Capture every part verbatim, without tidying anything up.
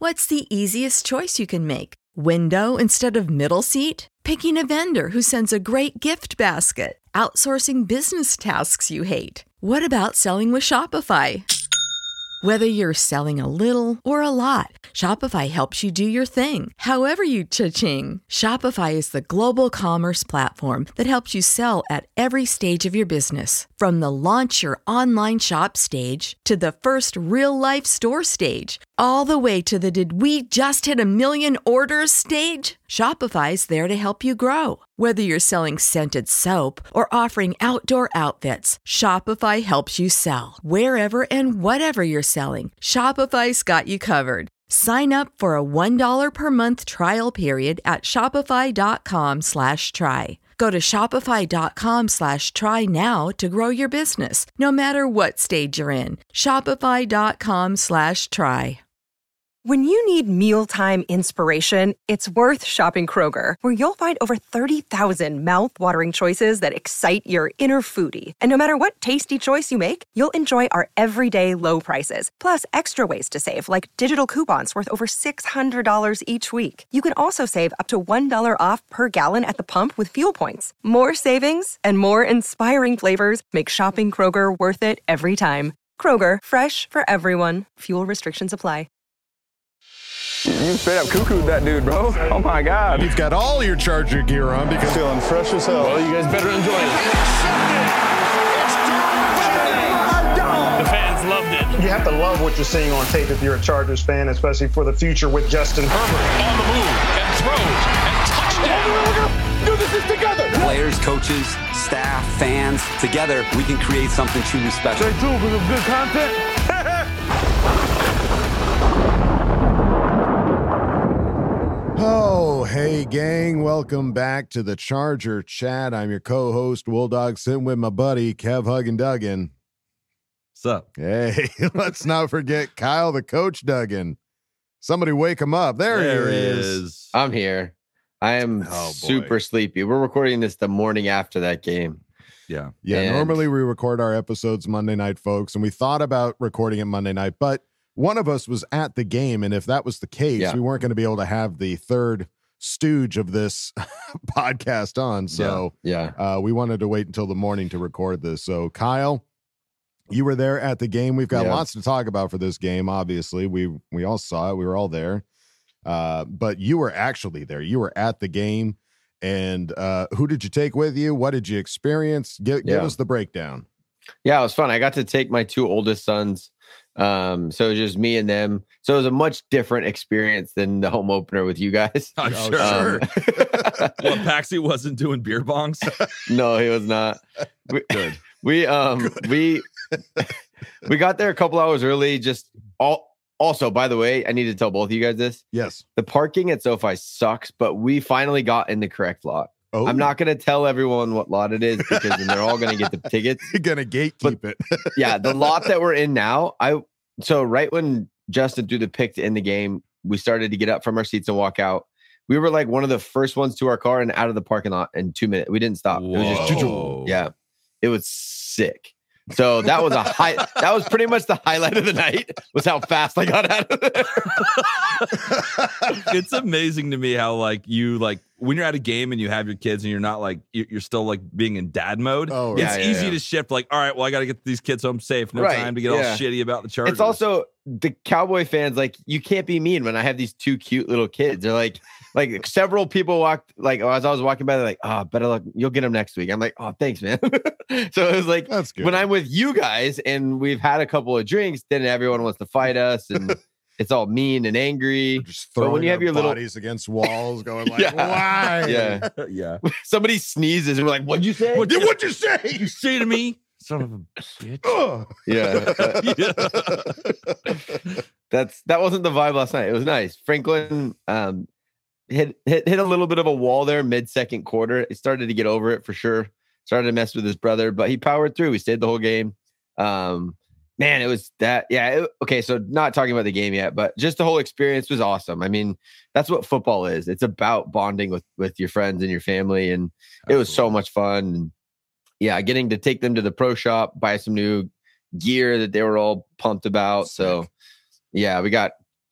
What's the easiest choice you can make? Window instead of middle seat? Picking a vendor who sends a great gift basket? Outsourcing business tasks you hate? What about selling with Shopify? Whether you're selling a little or a lot, Shopify helps you do your thing, however you cha-ching. Shopify is the global commerce platform that helps you sell at every stage of your business. From the launch your online shop stage to the first real-life store stage, all the way to the did we just hit a million orders stage. Shopify's there to help you grow. Whether you're selling scented soap or offering outdoor outfits, Shopify helps you sell. Wherever and whatever you're selling, Shopify's got you covered. Sign up for a one dollar per month trial period at shopify.com slash try. Go to shopify.com slash try now to grow your business, no matter what stage you're in. Shopify.com slash try. When you need mealtime inspiration, it's worth shopping Kroger, where you'll find over thirty thousand mouth-watering choices that excite your inner foodie. And no matter what tasty choice you make, you'll enjoy our everyday low prices, plus extra ways to save, like digital coupons worth over six hundred dollars each week. You can also save up to one dollar off per gallon at the pump with fuel points. More savings and more inspiring flavors make shopping Kroger worth it every time. Kroger, fresh for everyone. Fuel restrictions apply. You straight up cuckooed that dude, bro. Oh my God. You've got all your Charger gear on because feeling fresh as hell. Well, you guys better enjoy it. The fans loved it. You have to love what you're seeing on tape if you're a Chargers fan, especially for the future with Justin Herbert on the move and throws and touchdown. Do this is together. Players, coaches, staff, fans, together we can create something truly special. Stay tuned for some good content. Oh, hey, gang. Welcome back to the Charger Chat. I'm your co-host, Wool Dog, sitting with my buddy, Kev Huggin Duggan. What's up? Hey, let's not forget Kyle, the coach Duggan. Somebody wake him up. There, There he he is. is. I'm here. I am Oh, boy. super sleepy. We're recording this the morning after that game. Yeah. Yeah, And- normally we record our episodes Monday night, folks, and we thought about recording it Monday night, but one of us was at the game, and if that was the case, Yeah. we weren't going to be able to have the third stooge of this podcast on. So Yeah. uh, we wanted to wait until the morning to record this. So Kyle, you were there at the game. We've got Yeah. lots to talk about for this game. Obviously, we we all saw it. We were all there, uh, but you were actually there. You were at the game, and uh, who did you take with you? What did you experience? Give, give Yeah. us the breakdown. Yeah, it was fun. I got to take my two oldest sons. Um, so it was just me and them. So it was a much different experience than the home opener with you guys. I'm Oh, sure. Um, Well, Paxi wasn't doing beer bongs. no, he was not. We, Good. We um we we got there a couple hours early. Just all also, by the way, I need to tell both of you guys this. Yes. The parking at SoFi sucks, but we finally got in the correct lot. Oh, I'm not going to tell everyone what lot it is because then they're all going to get the tickets. You're gonna gatekeep it. Yeah, the lot that we're in now, I so right when Justin threw the pick to end the game, we started to get up from our seats and walk out. We were like one of the first ones to our car and out of the parking lot in two minutes. We didn't stop. It was just Whoa. yeah, it was sick. So that was a high. That was pretty much the highlight of the night. Was how fast I got out of there. It's amazing to me how like you like when you're at a game and you have your kids and you're not like you're you're still like being in dad mode. Oh, right. It's Yeah, yeah, easy yeah. to shift like, all right, well, I got to get these kids home safe. No Right, time to get all yeah. shitty about the Chargers. It's also the Cowboy fans. Like you can't be mean when I have these two cute little kids. They're like, like several people walked like as I was walking by, they're like, oh, better luck. You'll get them next week. I'm like, oh, thanks, man. So it was like That's good. when I'm with you guys and we've had a couple of drinks, then everyone wants to fight us and it's all mean and angry. Just But throwing when you have our your little- bodies against walls, going like, Yeah. why? Yeah. yeah. Somebody sneezes and we're like, what'd you say? What, what'd you say? You say to me, son of a bitch. Ugh. Yeah. That's that wasn't the vibe last night. It was nice. Franklin um hit hit hit a little bit of a wall there mid second quarter. He started to get over it for sure. Started to mess with his brother, but he powered through. He stayed the whole game. Um man, it was that yeah, it, okay, so not talking about the game yet, but just the whole experience was awesome. I mean, that's what football is. It's about bonding with with your friends and your family, and it was so much fun. And yeah, getting to take them to the pro shop, buy some new gear that they were all pumped about. So yeah, we got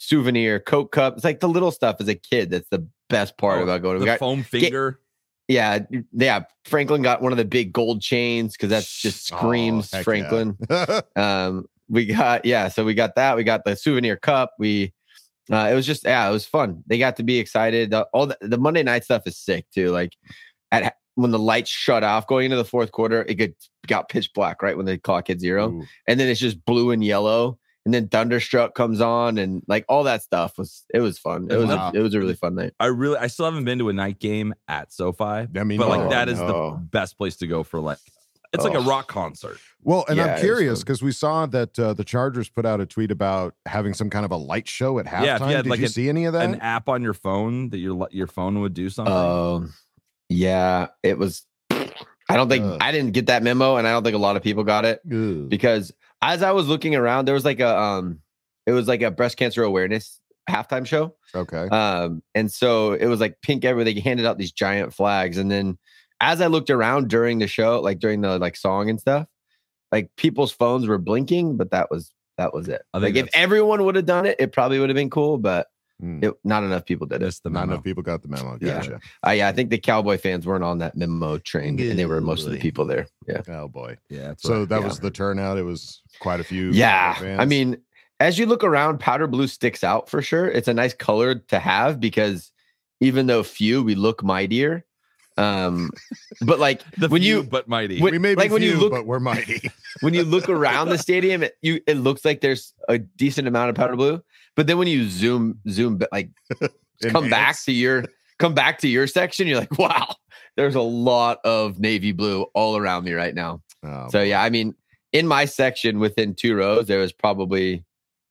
souvenir, Coke cup. It's like the little stuff as a kid. That's the best part Oh, about going. The We got foam finger. Yeah, yeah. Franklin got one of the big gold chains because that's just screams Oh, heck Franklin. yeah. um, we got yeah, so we got that. We got the souvenir cup. We uh, it was just yeah, it was fun. They got to be excited. The, all the, the Monday night stuff is sick too. Like at when the lights shut off going into the fourth quarter, it got, got pitch black right when the clock hit zero, Ooh. and then it's just blue and yellow. And then Thunderstruck comes on, and like all that stuff was it was fun. It was Wow. a, it was a really fun night. I really, I still haven't been to a night game at SoFi. I mean, but like no, that is no. the best place to go for like, it's like a Oh. rock concert. Well, and Yeah, it I'm was curious fun. because we saw that uh, the Chargers put out a tweet about having some kind of a light show at halftime. Yeah, if you had, Did like, you an- see any of that? An app on your phone that your your phone would do something. Um, yeah, it was. I don't think Ugh. I didn't get that memo, and I don't think a lot of people got it Ugh. because as I was looking around, there was like a um, it was like a breast cancer awareness halftime show. Okay. Um, and so it was like pink everywhere. They handed out these giant flags, and then as I looked around during the show, like during the like song and stuff, like people's phones were blinking, but that was that was it. I think Like if that's- everyone would have done it, it probably would have been cool, but Hmm. it, not enough people did it. That's the Not memo. enough people got the memo. Yeah. Gotcha. Uh, yeah, I think the Cowboy fans weren't on that memo train, and they were most of the Really? people there. Yeah, Oh boy. Yeah. That's So right. that yeah. was the turnout. It was quite a few. yeah. fans. I mean, as you look around, powder blue sticks out for sure. It's a nice color to have because even though few, we look mightier. Um, but like the when few, you but mighty. when- we may be like when you few, look- but we're mighty. when you look around the stadium, it, you it looks like there's a decent amount of powder blue. But then when you zoom zoom ba- like come back Enhance. to your come back to your section, you're like, wow, there's a lot of navy blue all around me right now. Oh, So boy. yeah, I mean, in my section within two rows, there was probably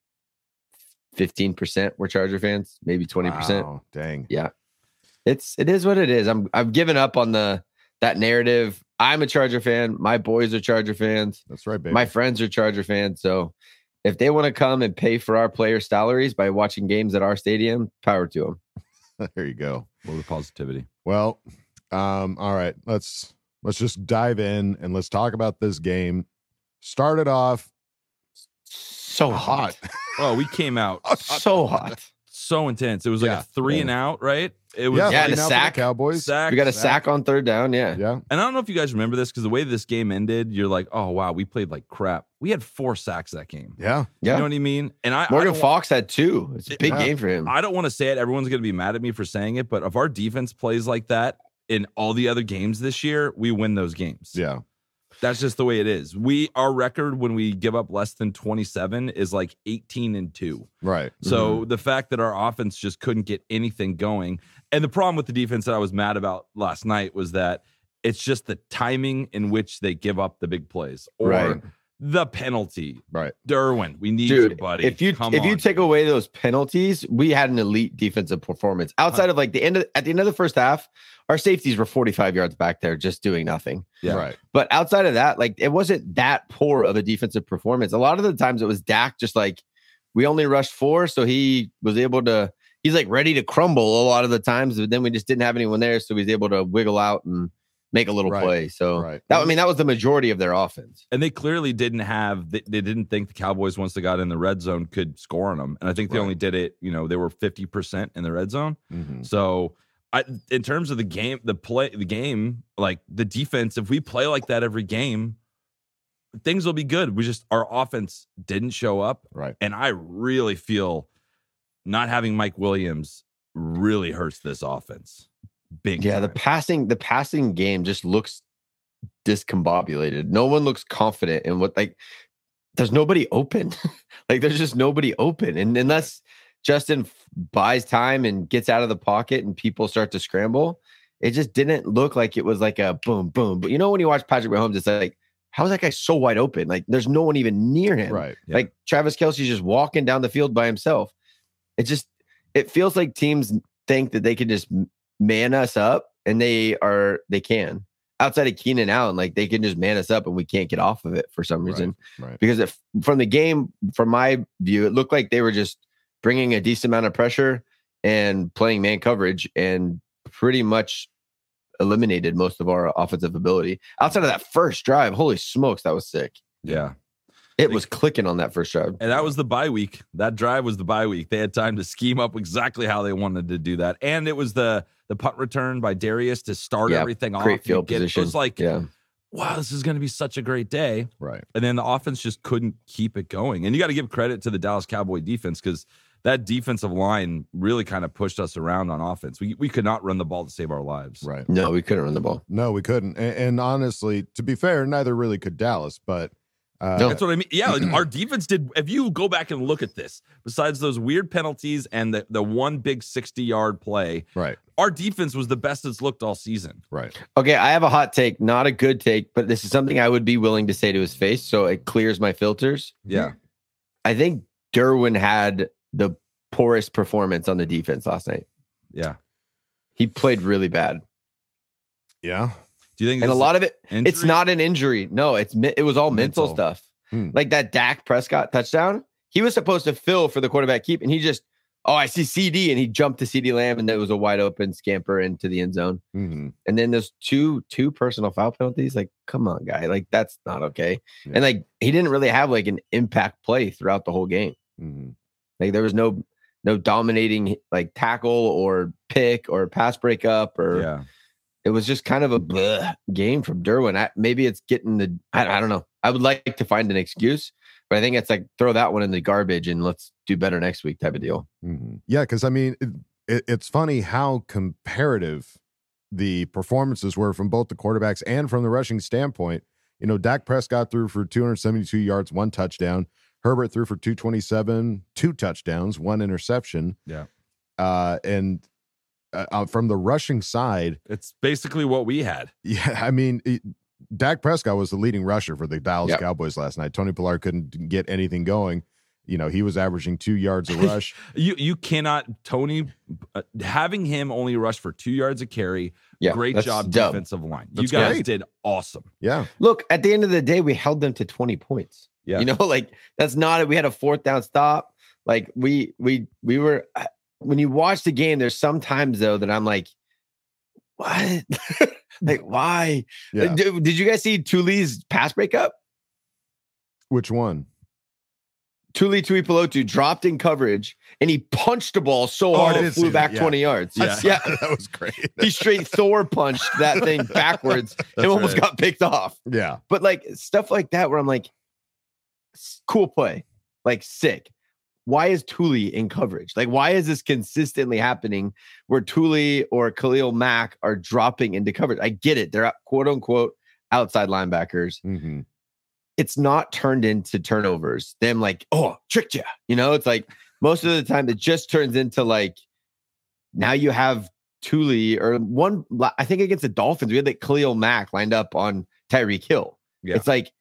fifteen percent were Charger fans, maybe twenty percent. Wow, dang. Yeah. It's it is what it is. I'm I've given up on the that narrative. I'm a Charger fan. My boys are Charger fans. That's right, baby. My friends are Charger fans. So if they want to come and pay for our player salaries by watching games at our stadium, power to them. There you go. More the positivity. Well, um, all right. Let's let's just dive in and let's talk about this game. Started off So hot. Oh, we came out So hot. so intense. It was like Yeah. a three and out, right? It was Yeah, Yeah, three and a now for the sack. Cowboys. sack. We got a sack on third down. Yeah. Yeah. And I don't know if you guys remember this because the way this game ended, you're like, oh wow, we played like crap. We had four sacks that game. Yeah. Yeah. You know what I mean? And I I Morgan don't Fox had two. It's a big Yeah. game for him. I don't want to say it. Everyone's going to be mad at me for saying it, but if our defense plays like that in all the other games this year, we win those games. Yeah. That's just the way it is. We our record when we give up less than twenty-seven is like eighteen and two. Right. So the fact that our offense just couldn't get anything going, and the problem with the defense that I was mad about last night was that it's just the timing in which they give up the big plays or Right. the penalty. Right. Derwin, we need you, Dude, buddy. if you Come if you on. take away those penalties, we had an elite defensive performance. Outside of like the end of at the end of the first half, our safeties were forty-five yards back there just doing nothing. Yeah. Right. But outside of that, like it wasn't that poor of a defensive performance. A lot of the times it was Dak just like we only rushed four, so he was able to he's like ready to crumble a lot of the times, but then we just didn't have anyone there, so he's able to wiggle out and make a little Right. play. So Right. that I mean that was the majority of their offense. And they clearly didn't have, they, they didn't think the Cowboys, once they got in the red zone, could score on them. And I think they Right. only did it, you know, they were fifty percent in the red zone. Mhm. So I, in terms of the game, the play, the game, like the defense, if we play like that every game, things will be good. We just, our offense didn't show up. Right. And I really feel not having Mike Williams really hurts this offense. Big Yeah, the time. passing the passing game just looks discombobulated. No one looks confident in what like there's nobody open. Like there's just nobody open. And unless Justin f- buys time and gets out of the pocket and people start to scramble, it just didn't look like it was like a boom, boom. But you know, when you watch Patrick Mahomes, it's like, how is that guy so wide open? Like there's no one even near him. Right. Yeah. Like Travis Kelce's just walking down the field by himself. It just it feels like teams think that they can just m- man us up, and they are they can. Outside of Keenan Allen, like they can just man us up and we can't get off of it for some reason. Right. Because if, from the game, from my view, it looked like they were just bringing a decent amount of pressure and playing man coverage and pretty much eliminated most of our offensive ability. Outside of that first drive, holy smokes, that was sick. Yeah. It was clicking on that first drive. And that was the bye week. That drive was the bye week. They had time to scheme up exactly how they wanted to do that. And it was the the punt return by Darius to start Yeah, everything off. great field Get- position. It was like, Yeah. wow, this is going to be such a great day. Right. And then the offense just couldn't keep it going. And you got to give credit to the Dallas Cowboy defense because that defensive line really kind of pushed us around on offense. We we could not run the ball to save our lives. Right. No, we couldn't run the ball. No, we couldn't. And, and honestly, to be fair, neither really could Dallas. But uh, No. That's what I mean. Yeah, like our defense did. If you go back and look at this, besides those weird penalties and the, the one big sixty-yard play, right, our defense was the best it's looked all season. right. Okay, I have a hot take, not a good take, but this is something I would be willing to say to his face, so it clears my filters. Yeah. I think Derwin had the poorest performance on the defense last night. Yeah. He played really bad. Yeah. Do you think And a this lot of it, injury? it's not an injury. No, it's me- it was all mental, Mental. stuff. Hmm. Like that Dak Prescott touchdown, he was supposed to fill for the quarterback keep, and he just, oh, I see C D, and he jumped to C D Lamb, and there was a wide open scamper into the end zone. Mm-hmm. And then there's two two personal foul penalties. Like, come on, guy, like that's not okay. Yeah. And like he didn't really have like an impact play throughout the whole game. Mm-hmm. Like there was no no dominating like tackle or pick or pass breakup or Yeah. it was just kind of a bleh game from Derwin. I, maybe it's getting the I, I don't know. I would like to find an excuse, but I think it's like throw that one in the garbage and let's do better next week type of deal. Mm-hmm. Yeah, because I mean, it, it, it's funny how comparative the performances were from both the quarterbacks and from the rushing standpoint. You know, Dak Prescott threw for two hundred seventy-two yards, one touchdown. Herbert threw for two twenty-seven, two touchdowns, one interception. Yeah. Uh, and uh, uh, from the rushing side, It's basically what we had. yeah, I mean, it, Dak Prescott was the leading rusher for the Dallas Yep. Cowboys last night. Tony Pollard couldn't get anything going. You know, he was averaging two yards a rush. You you cannot Tony uh, having him only rush for two yards a carry. Yeah, great that's job, dub. defensive line. That's you guys great. did awesome. Yeah. Look, at the end of the day, we held them to twenty points. Yeah. You know, like that's not we had a fourth down stop. Like we we we were when you watch the game, there's sometimes though that I'm like, what? Like, why? Yeah. Like, did, did you guys see Tuli's pass breakup? Which one? Tuli Tuipulotu dropped in coverage and he punched the ball so Oh, hard I it did flew see back that, yeah. twenty yards. Yeah. Yeah. That was great. He straight Thor punched that thing backwards and That's almost right. got picked off. Yeah. But like stuff like that where I'm like, s- cool play, like sick. Why is Tuli in coverage? Like, why is this consistently happening where Tuli or Khalil Mack are dropping into coverage? I get it. They're quote unquote outside linebackers. Mm-hmm. It's not turned into turnovers. Them like, oh, tricked you. You know, it's like most of the time it just turns into like, now you have Tuli or one, I think against the Dolphins, we had like Khalil Mack lined up on Tyreek Hill. Yeah. It's like,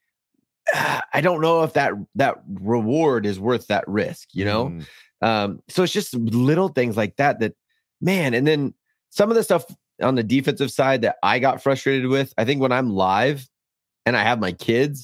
ah, I don't know if that that reward is worth that risk, you know? Mhm. Um, so it's just little things like that that, man, and then some of the stuff on the defensive side that I got frustrated with, I think when I'm live and I have my kids,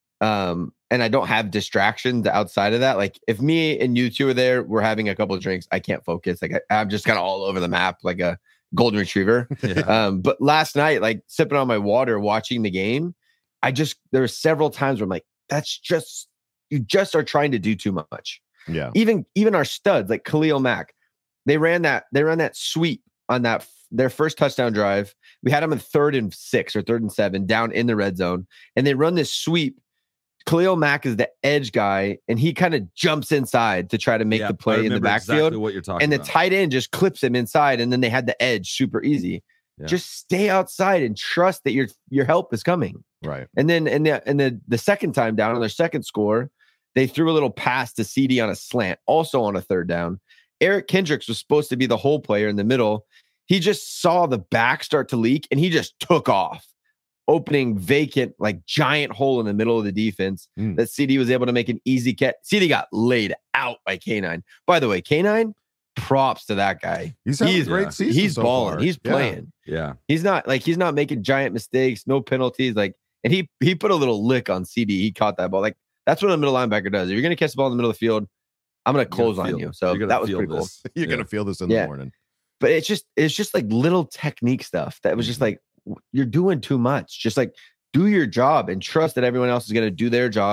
um, and I don't have distractions outside of that, like if me and you two are there, we're having a couple of drinks, I can't focus. Like I, I'm just kind of all over the map like a golden retriever. Yeah. Um, but last night, like sipping on my water, watching the game, I just there were several times where I'm like, that's just you just are trying to do too much. Yeah. Even even our studs like Khalil Mack, they ran that they ran that sweep on that their first touchdown drive. We had them in third and six or third and seven down in the red zone, and they run this sweep. Khalil Mack is the edge guy, and he kind of jumps inside to try to make Yeah, the I play in the remember backfield. Exactly what you're talking And the about. tight end just clips him inside, and then they had the edge super easy. Yeah. Just stay outside and trust that your your help is coming. Right. And then and the and the the second time down on their second score, they threw a little pass to C D on a slant, also on a third down. Eric Kendricks was supposed to be the hole player in the middle. He just saw the back start to leak, and he just took off, opening vacant like giant hole in the middle of the defense Mm. that C D was able to make an easy catch. C D got laid out by K nine. By the way, K nine, props to that guy. He's having a He's- great yeah. season. He's so balling. far. He's Yeah. playing. Yeah. He's not like he's not making giant mistakes, no penalties. Like, and he he put a little lick on C D. He caught that ball. Like that's what a middle linebacker does. If you're gonna catch the ball in the middle of the field, I'm gonna You're close gonna on feel- you. So you're gonna that was feel pretty cool. this. You're Yeah. gonna feel this in Yeah. the morning. But it's just it's just like little technique stuff that was just like w- you're doing too much. Just like do your job and trust that everyone else is gonna do their job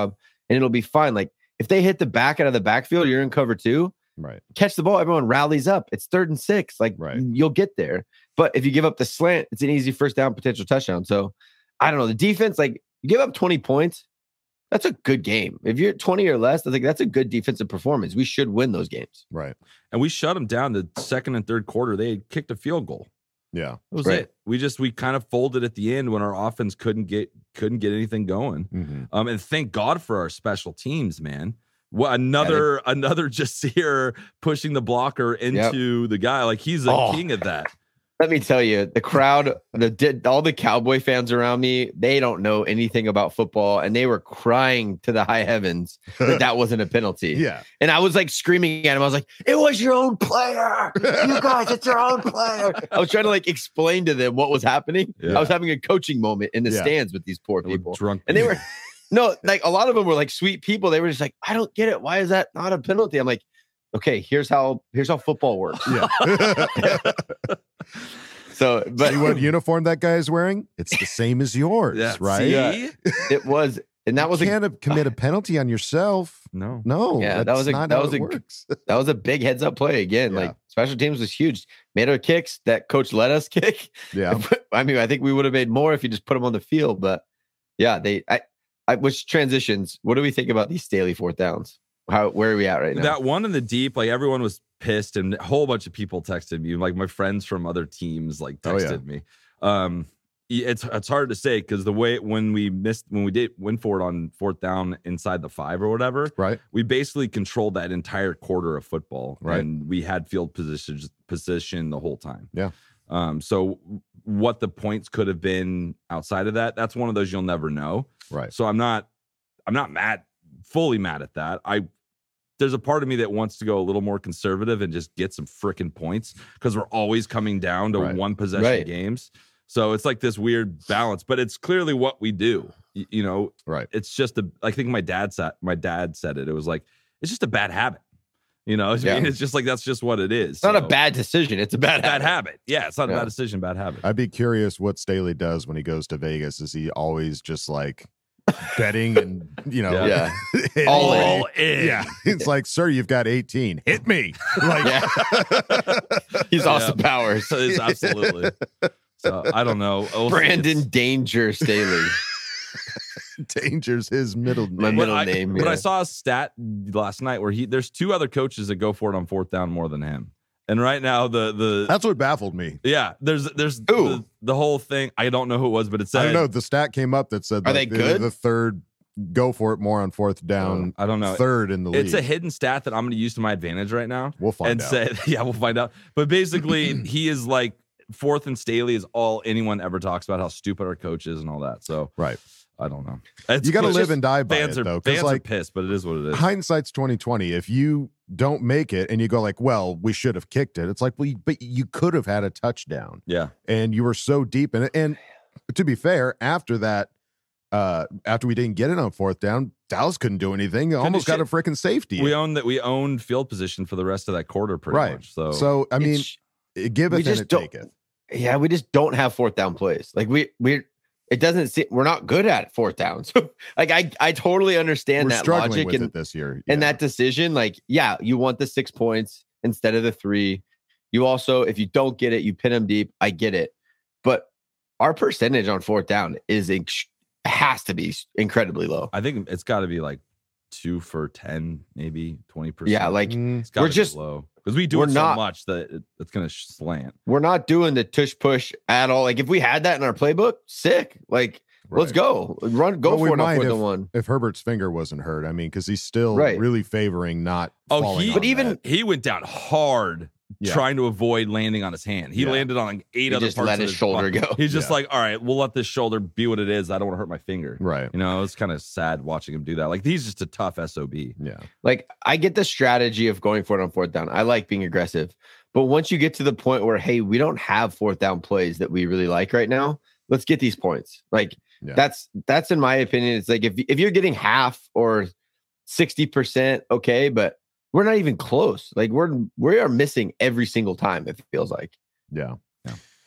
and it'll be fine. Like if they hit the back out of the backfield, you're in cover two. Right. Catch the ball, everyone rallies up. It's third and six. Like right. you'll get there. But if you give up the slant, it's an easy first down, potential touchdown. So I don't know. The defense, like you give up twenty points, that's a good game. If you're at twenty or less, I think that's a good defensive performance. We should win those games. Right. And we shut them down the second and third quarter. They had kicked a field goal. Yeah. That was right. it. We just we kind of folded at the end when our offense couldn't get couldn't get anything going. Mm-hmm. Um, and thank God for our special teams, man. Well, another yeah, another Jasir pushing the blocker into yep. the guy. Like he's a oh. king of that. Let me tell you, the crowd, the all the Cowboy fans around me, they don't know anything about football, and they were crying to the high heavens that that wasn't a penalty. Yeah, and I was like screaming at him. I was like, "It was your own player, you guys. It's your own player." I was trying to like explain to them what was happening. Yeah. I was having a coaching moment in the yeah. stands with these poor people, drunk, and they were no, like a lot of them were like sweet people. They were just like, "I don't get it. Why is that not a penalty?" I'm like, "Okay, here's how here's how football works." Yeah. So, but see what uniform that guy is wearing? It's the same as yours, yeah, right? Yeah, it was, and that you was can't a, commit a penalty on yourself. No, no, yeah, that was a that was a works. that was a big heads up play again. Yeah. Like special teams was huge. Made our kicks that coach let us kick. Yeah, I mean, I think we would have made more if you just put them on the field. But yeah, they, I, I, which transitions? What do we think about these Staley fourth downs? How where are we at right now? That one in the deep, like everyone was pissed, and a whole bunch of people texted me. Like my friends from other teams, like texted oh, yeah. me. Um, it's it's hard to say because the way when we missed when we did win for it on fourth down inside the five or whatever, right? We basically controlled that entire quarter of football, right? And we had field position position the whole time. Yeah. Um. So what the points could have been outside of that, that's one of those you'll never know. Right. So I'm not I'm not mad, fully mad at that. I. There's a part of me that wants to go a little more conservative and just get some freaking points because we're always coming down to right. one possession right. games. So it's like this weird balance, but it's clearly what we do. You, you know, right? It's just a. I think my dad said. My dad said it. It was like it's just a bad habit. You know, yeah. I mean, it's just like that's just what it is. It's not so. a bad decision. It's a bad bad habit. habit. Yeah, it's not yeah. a bad decision. Bad habit. I'd be curious what Staley does when he goes to Vegas. Is he always just like betting and you know yeah, yeah. all, all in. Yeah, it's like, sir, you've got eighteen, hit me. Like yeah. He's Austin yeah. Powers. It's absolutely. So I don't know. We'll Brandon Danger Staley. Danger's his middle name. My middle but name. I, yeah. But I saw a stat last night where he there's two other coaches that go for it on fourth down more than him. And right now, the the that's what baffled me. Yeah, there's there's the, the whole thing. I don't know who it was, but it said I don't know. The stat came up that said are that they the, good? The third go for it more on fourth down. Uh, I don't know. Third in the league. It's a hidden stat that I'm going to use to my advantage right now. We'll find and out. Say, yeah, we'll find out. But basically, he is like fourth and Staley is all anyone ever talks about how stupid our coach is and all that. So right. I don't know. It's you got to live just, and die by fans it, are, though. Fans like, are pissed, but it is what it is. Hindsight's twenty twenty. If you don't make it and you go like, well, we should have kicked it. It's like, well, but you could have had a touchdown. Yeah. And you were so deep in it. And to be fair, after that, uh, after we didn't get it on fourth down, Dallas couldn't do anything. Almost got a freaking safety. We owned that. We owned field position for the rest of that quarter, pretty right. much. So, so I mean, it giveth and it don't, taketh. Yeah, we just don't have fourth down plays. Like we we it doesn't seem we're not good at fourth down. So like I I totally understand we're that struggling logic with and it this year. Yeah. And that decision. Like, yeah, you want the six points instead of the three. You also, if you don't get it, you pin them deep. I get it, but our percentage on fourth down is ex- has to be incredibly low. I think it's got to be like two for ten, maybe twenty percent. Yeah, like it's we're be just low because we do it so not, much that it, it's going to slant. We're not doing the tush push at all. Like if we had that in our playbook, sick. Like right. let's go, run, go well, for it on if, the one. If Herbert's finger wasn't hurt, I mean, because he's still right. really favoring not. Oh, he but even that. he went down hard. Yeah. Trying to avoid landing on his hand. He yeah. landed on like eight he other just parts let of his, his shoulder body. go. He's just yeah. like, all right, we'll let this shoulder be what it is. I don't want to hurt my finger. Right. You know, it's kind of sad watching him do that. Like he's just a tough S O B. Yeah. Like I get the strategy of going for it on fourth down. I like being aggressive. But once you get to the point where, hey, we don't have fourth down plays that we really like right now, let's get these points. Like yeah. that's that's in my opinion. It's like if if you're getting half or sixty percent, okay, but we're not even close. Like we're we are missing every single time. It feels like. Yeah. Yeah.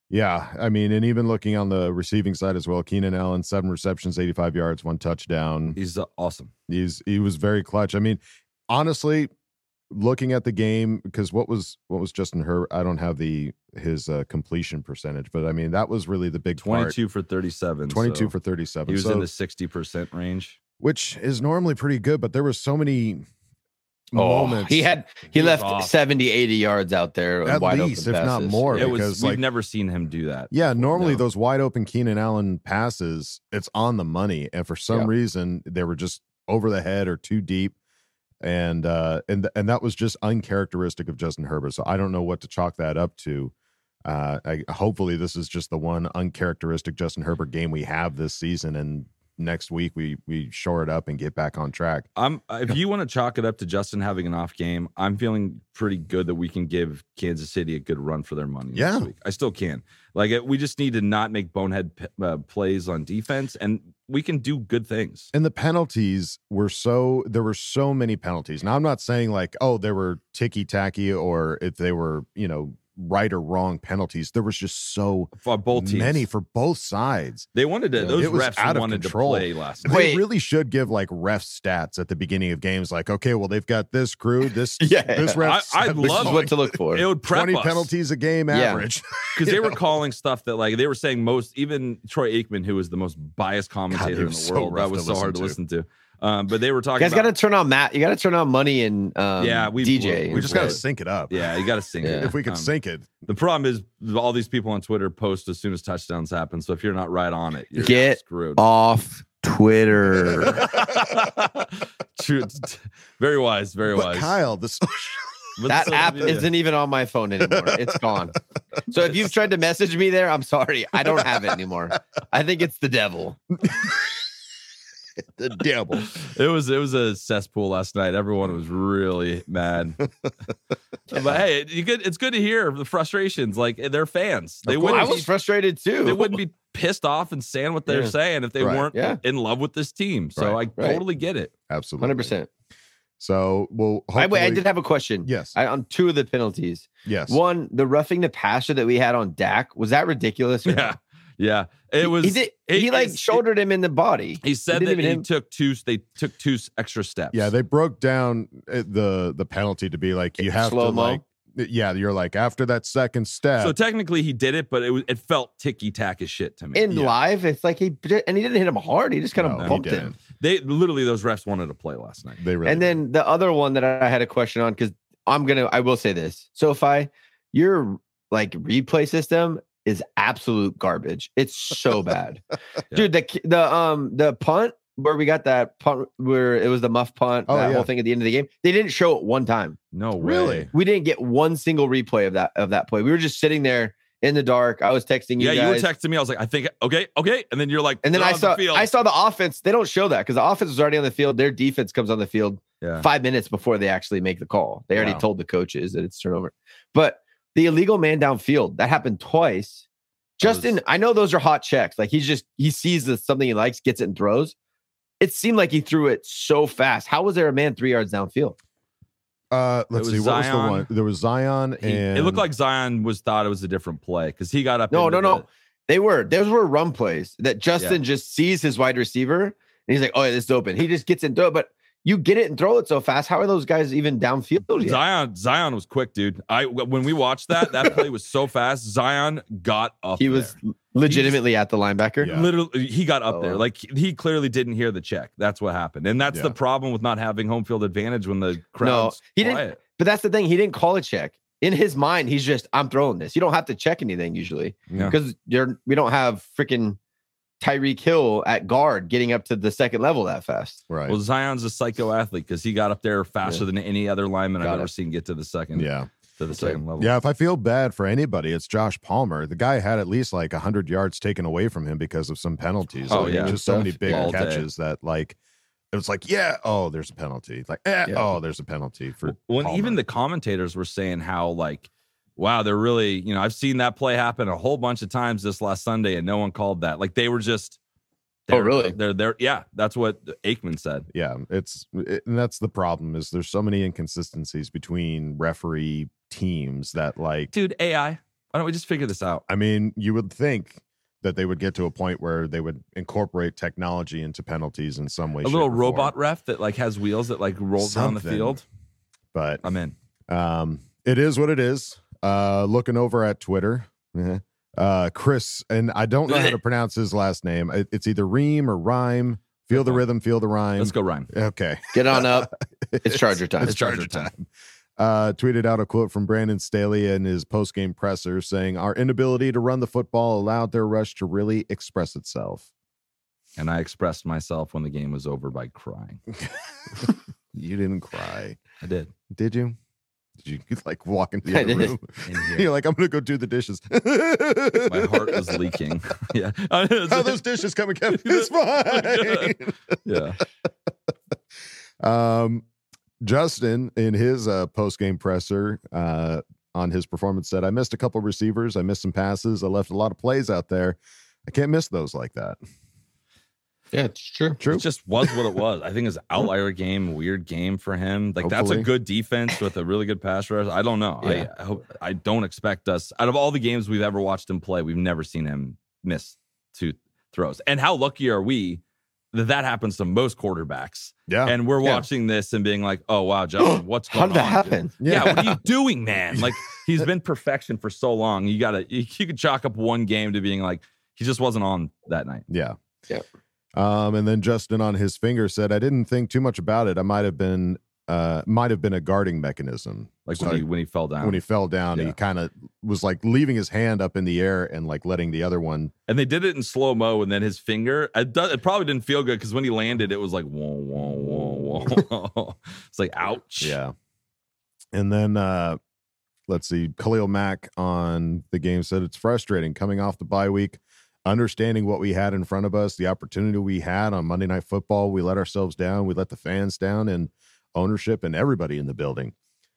Yeah, I mean, and even looking on the receiving side as well, Keenan Allen, seven receptions, eighty-five yards, one touchdown. He's uh, awesome. He's he was very clutch. I mean, honestly, looking at the game, because what was what was Justin Herbert? I don't have the his uh, completion percentage, but I mean that was really the big twenty-two part. for thirty-seven. twenty-two so for thirty-seven. He was so, in the sixty percent range, which is normally pretty good, but there were so many oh, moments. He had he, He left off. seventy, eighty yards out there. At wide least, open if not passes. more. it was. because, We've like, never seen him do that. Yeah, normally No. those wide open Keenan Allen passes, it's on the money, and for some Yeah. reason they were just over the head or too deep, and uh, and and that was just uncharacteristic of Justin Herbert. So I don't know what to chalk that up to. Uh, I, hopefully, this is just the one uncharacteristic Justin Herbert game we have this season, and next week we we shore it up and get back on track. I'm if you want to chalk it up to Justin having an off game, I'm feeling pretty good that we can give Kansas City a good run for their money Yeah. next week. I still can. Like it, we just need to not make bonehead p- uh, plays on defense, and we can do good things. And the penalties were so there were so many penalties. Now I'm not saying like, oh, they were ticky tacky or if they were, you know, right or wrong penalties. There was just so For both teams. many for both sides. They wanted to. Those It was refs out of wanted control. to play last night. They Wait. really should give like ref stats at the beginning of games. Like, okay, well, they've got this crew, this Yeah. this ref. I- I'd This love is what to look for. It would prep twenty us. penalties a game Yeah. average. Because they were calling stuff that like they were saying most, even Troy Aikman, who was the most biased commentator he in the was so world, rough that was to so hard to listen listen to. Um, but they were You talking guys got about to turn on Matt. You got to turn on Money and um, Yeah, we- D J. We just got to instead. sync it up. yeah, you got to sing it. Yeah. If we could Um, sync it, The problem is all these people on Twitter post as soon as touchdowns happen. So if you're not right on it, you're Get screwed. off Twitter. True. Very wise. Very but wise. Kyle, the social. But That social app media- isn't even on my phone anymore. It's gone. So if you've tried to message me there, I'm sorry. I don't have it anymore. I think it's the devil. the devil. It was it was a cesspool last night. Everyone was really mad. But hey, you good. It's good to hear the frustrations. Like they're fans. They I wouldn't. was Be, frustrated too. they wouldn't be pissed off and saying what they're Yeah. saying if they Right. weren't Yeah. in love with this team. So Right. I Right. totally get it. Absolutely. one hundred percent. So, well, I, wait, I hopefully- did have a question. Yes. I, on two of the penalties. Yes. One, the roughing the passer that we had on Dak, was that ridiculous? or Yeah, not? yeah. It was. He, did, it- he like it's- shouldered him in the body. He said didn't that even he him- took two. They took two s- extra steps. Yeah, they broke down uh, the the penalty to be like you have Slow-mo? to like. Yeah, you're like after that second step. So technically he did it, but it was it felt ticky tack as shit to me. In Yeah. live, it's like he and he didn't hit him hard. He just kind No, of he bumped didn't. him. They literally those refs wanted to play last night. they really And then the other one that I had a question on, because I'm gonna, I will say this: SoFi, your like replay system is absolute garbage. It's so bad, dude. The the um the punt where we got that punt where it was the muff punt, Oh, that yeah. whole thing at the end of the game. They didn't show it one time. No way. Really? We didn't get one single replay of that of that play. We were just sitting there in the dark. I was texting you Yeah, guys. you were texting me. I was like, I think okay, okay, and then you're like, And then "They're I on saw the field." I saw the offense. They don't show that because the offense was already on the field. Their defense comes on the field Yeah. five minutes before they actually make the call. They already Wow. told the coaches that it's turnover. But the illegal man downfield, that happened twice. That was- Justin, I know those are hot checks. Like he's just he sees this, something he likes, gets it and throws. It seemed like he threw it so fast. How was there a man three yards downfield? Uh, let's It see. was What was the Zion. one? There was Zion, He- and it looked like Zion was thought it was a different play because he got up. No, into no, no. the- They were those were run plays that Justin just sees his wide receiver and he's like, "Oh, yeah, this is open." He just gets in throw it, but you get it and throw it so fast. How are those guys even downfield yet? Zion, Zion was quick, dude. I when we watched that, that play was so fast. Zion got up. He was there. legitimately at the linebacker. Yeah. Literally, he got up Oh, there. wow. Like he clearly didn't hear the check. That's what happened, and that's Yeah. the problem with not having home field advantage when the crowd's he didn't- quiet. But that's the thing. He didn't call a check. In his mind, he's just, I'm throwing this. You don't have to check anything usually Yeah. because you're we don't have freaking Tyreek Hill at guard getting up to the second level that fast. right. Well, Zion's a psycho athlete because he got up there faster Yeah. than any other lineman Got I've ever it. seen get to the second. yeah, to the second level. yeah. If I feel bad for anybody, it's Josh Palmer. The guy had at least like a hundred yards taken away from him because of some penalties. Oh, Like, yeah. just so many Stuff. big All day. catches that like it was like, yeah, oh, there's a penalty. Like, eh, Yeah. oh, there's a penalty for. When Palmer. even the commentators were saying how like, wow, they're really, you know, I've seen that play happen a whole bunch of times this last Sunday and no one called that. Like they were just. Oh, they're- really? They're there. Yeah, that's what Aikman said. yeah, it's it, and that's the problem is there's so many inconsistencies between referee teams that like Dude, A I. Why don't we just figure this out? I mean, you would think that they would get to a point where they would incorporate technology into penalties in some way. A little robot ref that like has wheels that like rolls Something. around the field. But I'm in. Um, it is what it is. Uh, looking over at Twitter, uh, Chris, and I don't know how to pronounce his last name. It, it's either Ream or Rhyme. Feel the rhythm, feel the rhyme. Let's go Rhyme. Okay. Get on up. It's Charger time. It's Charger time. Uh, tweeted out a quote from Brandon Staley in his post-game presser saying, "Our inability to run the football allowed their rush to really express itself." And I expressed myself when the game was over by crying. You didn't cry. I did. Did you? Did you like walk into the other room? In You're like, I'm going to go do the dishes. My heart was leaking. Yeah. How those dishes coming, Kevin? It's fine. Yeah. Um, Justin, in his uh, post-game presser uh, on his performance, said, "I missed a couple receivers. I missed some passes. I left a lot of plays out there. I can't miss those like that." Yeah, it's true. True. It just was what it was. I think it's an outlier game, weird game for him. Like Hopefully. That's a good defense with a really good pass rush. I don't know. Yeah. I, I hope I don't expect us out of all the games we've ever watched him play. We've never seen him miss two throws. And how lucky are we that that happens to most quarterbacks? Yeah. And we're yeah. watching this and being like, "Oh wow, Justin, what's going on?" How did that on, happen? Yeah. yeah. What are you doing, man? Like he's been perfection for so long. You gotta you, you could chalk up one game to being like he just wasn't on that night. Yeah. Yeah. Um, and then Justin on his finger said, "I didn't think too much about it. I might have been, uh, might have been a guarding mechanism. Like so when he when he fell down. When he fell down, yeah. he kind of was like leaving his hand up in the air and like letting the other one." And they did it in slow mo, and then his finger. It, do, it probably didn't feel good because when he landed, it was like whoa, whoa, whoa, whoa. It's like ouch. Yeah. And then uh, let's see, Khalil Mack on the game said, "It's frustrating coming off the bye week. Understanding what we had in front of us, the opportunity we had on Monday Night Football, we let ourselves down. We let the fans down and ownership and everybody in the building.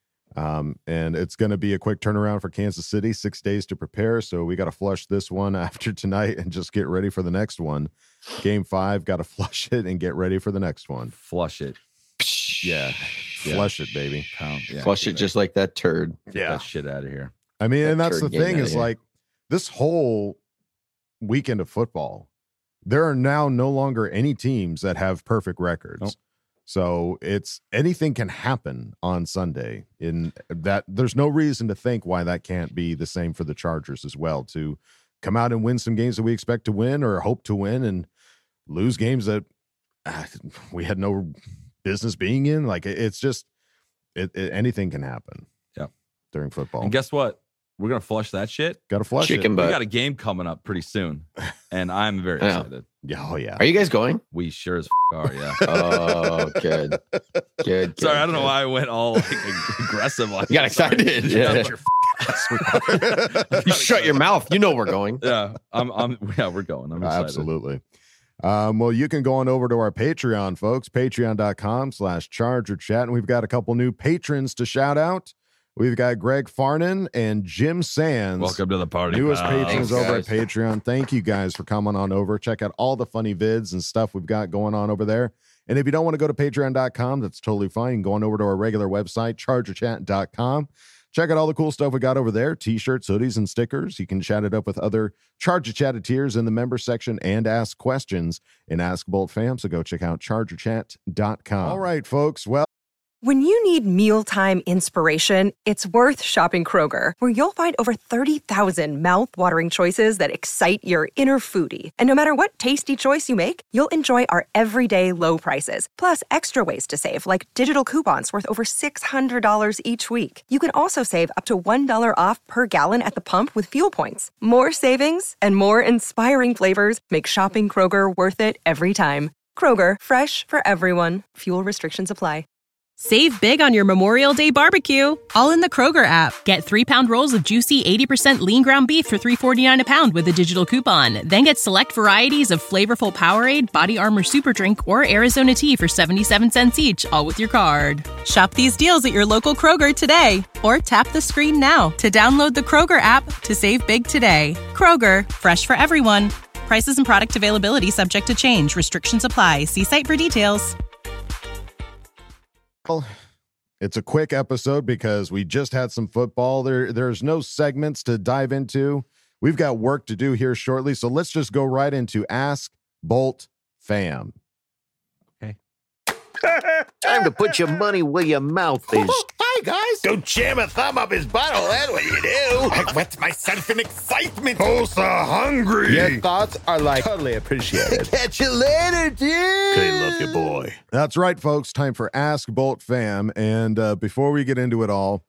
Um, and it's going to be a quick turnaround for Kansas City, six days to prepare. So we got to flush this one after tonight and just get ready for the next one. Game five, got to flush it and get ready for the next one. Flush it. Yeah. yeah. Flush it, baby. Pound. Yeah. Flush it just like that turd. Get yeah. that shit out of here. I mean, that and that's the thing is here. like this whole weekend of football, there are now no longer any teams that have perfect records. Nope. So it's anything can happen on Sunday. In that, there's no reason to think why that can't be the same for the Chargers as well, to come out and win some games that we expect to win or hope to win, and lose games that uh, we had no business being in. Like it's just it, it, anything can happen. Yeah, during football. And guess what? We're gonna flush that shit. Got to flush Chicken it. butt. We got a game coming up pretty soon, and I'm very yeah. excited. Yeah, oh yeah. Are you guys going? We sure as f- are. Yeah. Oh, good. Good. good Sorry, I don't good. know why I went all like aggressive. Like You got excited. Yeah. Shut your You shut your mouth. You know we're going. Yeah, I'm. I'm. Yeah, we're going. I'm excited. Absolutely. Um, well, you can go on over to our Patreon, folks. Patreon.com slash Charger Chat. And we've got a couple new patrons to shout out. We've got Greg Farnan and Jim Sands. Welcome to the party. Newest pal. patrons Thanks, over guys. at Patreon. Thank you guys for coming on over. Check out all the funny vids and stuff we've got going on over there. And if you don't want to go to patreon dot com, that's totally fine. You can go on over to our regular website, charger chat dot com. Check out all the cool stuff we got over there, t-shirts, hoodies, and stickers. You can chat it up with other Charger Chatteteers in the member section and ask questions in Ask Bolt Fam. So go check out charger chat dot com. All right, folks. Well, When you need mealtime inspiration, it's worth shopping Kroger, where you'll find over thirty thousand mouth-watering choices that excite your inner foodie. And no matter what tasty choice you make, you'll enjoy our everyday low prices, plus extra ways to save, like digital coupons worth over six hundred dollars each week. You can also save up to one dollar off per gallon at the pump with fuel points. More savings and more inspiring flavors make shopping Kroger worth it every time. Kroger, fresh for everyone. Fuel restrictions apply. Save big on your Memorial Day barbecue, all in the Kroger app. Get three-pound rolls of juicy eighty percent lean ground beef for three forty-nine a pound with a digital coupon. Then get select varieties of flavorful Powerade, Body Armor Super Drink, or Arizona tea for seventy-seven cents each, all with your card. Shop these deals at your local Kroger today, or tap the screen now to download the Kroger app to save big today. Kroger, fresh for everyone. Prices and product availability subject to change. Restrictions apply. See site for details. Well, it's a quick episode because we just had some football. There, there's no segments to dive into. We've got work to do here shortly, so let's just go right into Ask Bolt Fam. Okay. Time to put your money where your mouth is. Hi, guys. Don't jam a thumb up his butthole. That's what you do. I wet myself in excitement. Bosa hungry. Your thoughts are like totally appreciated. Catch you later, dude. Okay, love you, boy. That's right, folks. Time for Ask Bolt Fam. And uh, before we get into it all,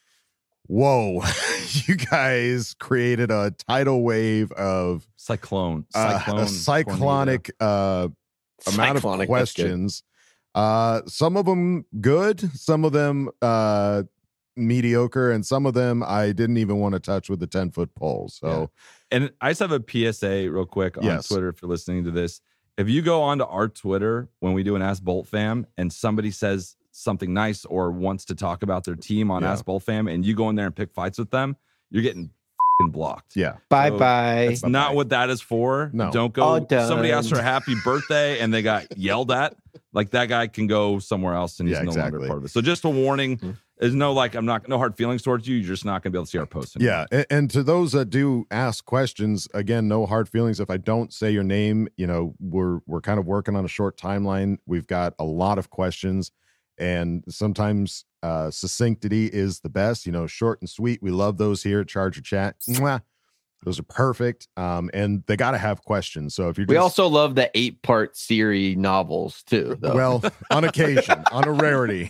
whoa, you guys created a tidal wave of cyclone, cyclone uh, a cyclonic uh, amount Cyclonic, of questions. Uh, some of them good, some of them uh, mediocre, and some of them I didn't even want to touch with the ten foot pole. So, yeah. And I just have a P S A real quick on yes. Twitter if you're listening to this. If you go onto our Twitter when we do an Ask Bolt Fam and somebody says something nice or wants to talk about their team on yeah. Ask Bolt Fam and you go in there and pick fights with them, you're getting f***ing blocked. Yeah. Bye so bye. That's Bye-bye. not what that is for. No. Don't go. Somebody asked for a happy birthday and they got yelled at. Like that guy can go somewhere else and he's yeah, no exactly. longer part of it. So just a warning. Mm-hmm. There's no like I'm not no hard feelings towards you. You're just not going to be able to see our posts anymore. Yeah, and, and to those that do ask questions, again, no hard feelings. If I don't say your name, you know, we're we're kind of working on a short timeline. We've got a lot of questions, and sometimes uh, succinctity is the best. You know, short and sweet. We love those here at Charger Chat. Mwah. Those are perfect, um, and they got to have questions. So if you, we also love the eight-part series novels too. Though. Well, on occasion, on a rarity,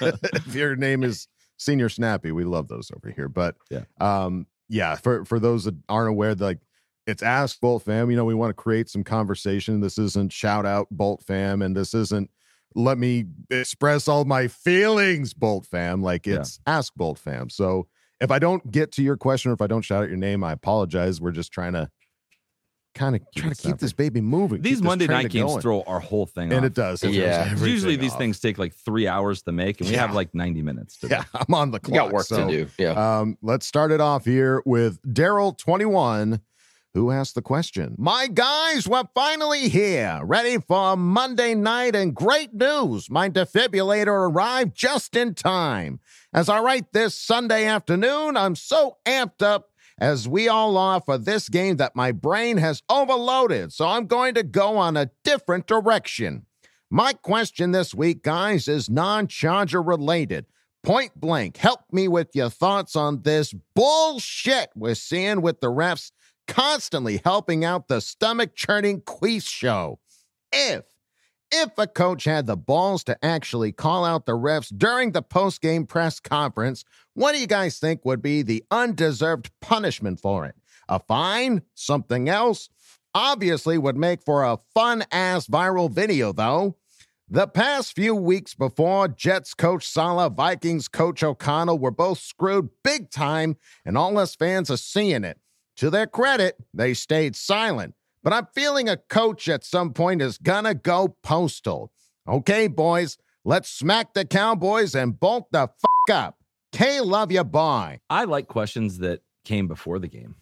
if your name is Senior Snappy, we love those over here. But yeah, um, yeah, for for those that aren't aware, like it's Ask Bolt Fam. You know, we want to create some conversation. This isn't shout out Bolt Fam, and this isn't let me express all my feelings, Bolt Fam. Like it's yeah. Ask Bolt Fam. So. If I don't get to your question or if I don't shout out your name, I apologize. We're just trying to kind of trying to keep this baby moving. These Monday night games going. throw our whole thing and off. it does. It yeah. Usually these off. things take like three hours to make, and we yeah. have like ninety minutes to Yeah, I'm on the clock. We got work so, to do. Yeah. Um, let's start it off here with Daryl twenty-one, who asked the question. My guys, we're finally here, ready for Monday night, and great news. My defibrillator arrived just in time. As I write this Sunday afternoon, I'm so amped up as we all are for this game that my brain has overloaded, so I'm going to go on a different direction. My question this week, guys, is non-Charger related. Point blank, help me with your thoughts on this bullshit we're seeing with the refs constantly helping out the stomach-churning quiz show. If If a coach had the balls to actually call out the refs during the post-game press conference, what do you guys think would be the undeserved punishment for it? A fine? Something else? Obviously would make for a fun-ass viral video, though. The past few weeks before, Jets coach Saleh, Vikings coach O'Connell were both screwed big time, and all us fans are seeing it. To their credit, they stayed silent. But I'm feeling a coach at some point is gonna go postal. Okay, boys, let's smack the Cowboys and bolt the fuck up. K, love you, bye. I like questions that came before the game.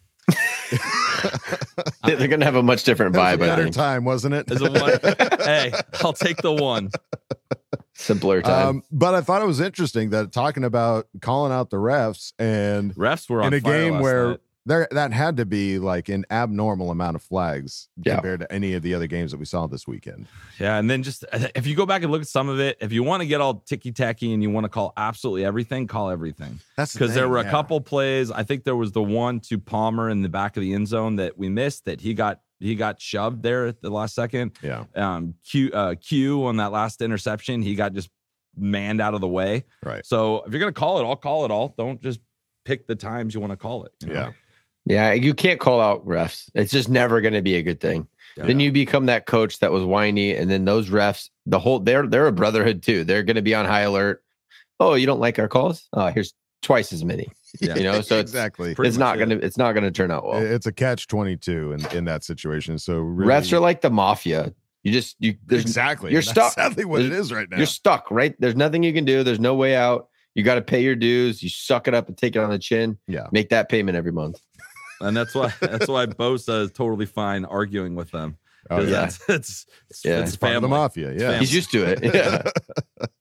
They're gonna have a much different vibe. It was a better time, wasn't it? As a one, hey, I'll take the one. Simpler time. Um, but I thought it was interesting that talking about calling out the refs and refs were on in a fire game last where. night. There, that had to be like an abnormal amount of flags yeah. compared to any of the other games that we saw this weekend. Yeah, and then just if you go back and look at some of it, if you want to get all ticky-tacky and you want to call absolutely everything, call everything. That's because the there were a yeah. couple plays. I think there was the one to Palmer in the back of the end zone that we missed that he got he got shoved there at the last second. Yeah. Um, Q uh, Q on that last interception, he got just manned out of the way. Right. So if you're gonna call it, I'll call it all. Don't just pick the times you want to call it. You know? Yeah. Yeah, you can't call out refs. It's just never going to be a good thing. Yeah. Then you become that coach that was whiny, and then those refs, the whole they're they're a brotherhood too. They're going to be on high alert. Oh, you don't like our calls? Oh, here's twice as many. Yeah. You know, so exactly. It's, it's not going to it's not going to turn out well. It's a catch twenty-two in, in that situation. So really, refs are like the mafia. You just you exactly. You're That's stuck. Exactly what there's, it is right now. You're stuck. Right. There's nothing you can do. There's no way out. You got to pay your dues. You suck it up and take it on the chin. Yeah. Make that payment every month. And that's why that's why Bosa is totally fine arguing with them. Oh, yeah. That's it's it's, yeah. it's part of the family. mafia. Yeah. He's used to it. Yeah.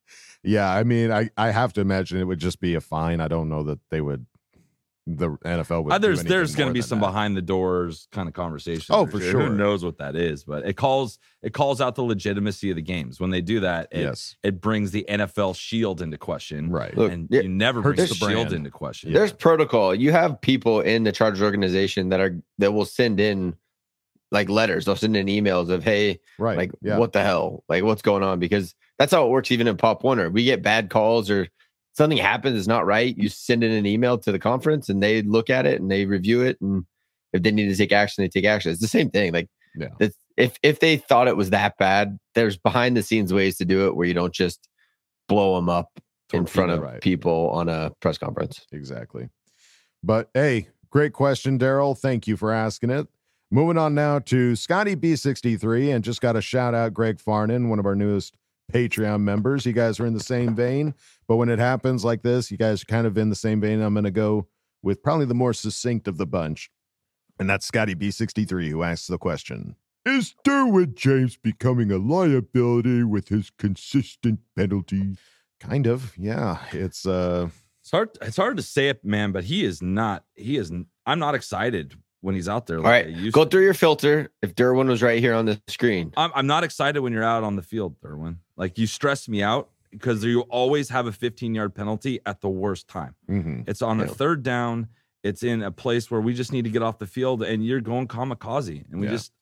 Yeah, I mean, I, I have to imagine it would just be a fine. I don't know that they would, the N F L would. Uh, there's do there's going to be than some that. behind the doors kind of conversation. Oh, for sure. Who knows what that is? But it calls it calls out the legitimacy of the games when they do that. It, Yes. it brings the N F L shield into question, Right? Look, and yeah, you never bring hurts the the shield brand. into question. There's protocol. You have people in the Chargers organization that are that will send in like letters. They'll send in emails of, hey, Right. like yeah. what the hell? Like what's going on? Because that's how it works even in Pop Warner. We get bad calls or something happens, it's not right. You send in an email to the conference and they look at it and they review it. And if they need to take action, they take action. It's the same thing. Like Yeah. it's, if if they thought it was that bad, there's behind the scenes ways to do it where you don't just blow them up in Torpedo, front of right. people on a press conference. Exactly. But hey, great question, Daryl. Thank you for asking it. Moving on now to Scotty B sixty-three, and just got a shout out Greg Farnan, one of our newest Patreon members. You guys are in the same vein, but when it happens like this, you guys are kind of in the same vein. I'm going to go with probably the more succinct of the bunch, and that's Scotty B sixty-three, who asks the question: is Derwin James becoming a liability with his consistent penalties? Kind of, yeah. It's uh, It's hard. It's hard to say it, man. But he is not. He is. I'm not excited when he's out there. All Like right, I used go to. through your filter. If Derwin was right here on the screen, I'm, I'm not excited when you're out on the field, Derwin. Like you stress me out because you always have a fifteen yard penalty at the worst time. mhm. It's on a Yeah. third down. It's in a place where we just need to get off the field, and you're going kamikaze, and we Yeah. just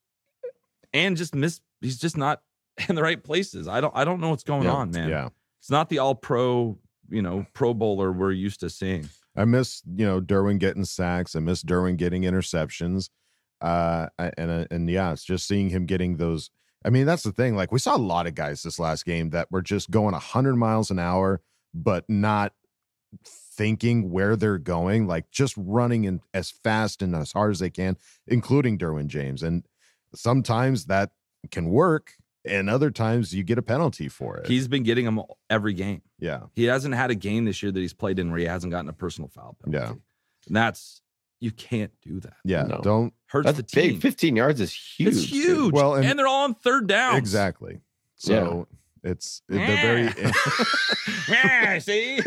and just miss. He's just not in the right places. I don't. I don't know what's going Yeah. on, man. Yeah. It's not the all pro, you know, Pro Bowler we're used to seeing. I miss, you know, Derwin getting sacks. I miss Derwin getting interceptions. Uh, I- and, uh, and yeah, it's just seeing him getting those. I mean, that's the thing. Like, we saw a lot of guys this last game that were just going a hundred miles an hour, but not thinking where they're going, like just running in as fast and as hard as they can, including Derwin James. And sometimes that can work, and other times you get a penalty for it. He's been getting them every game. yeah. He hasn't had a game this year that he's played in where he hasn't gotten a personal foul penalty. Yeah. And that's, you can't do that. Yeah. No. Don't Hurts that's the team. big. fifteen yards is huge. It's huge. Well, and- and, they're all on third down. exactly. So it's they're very. Yeah, see?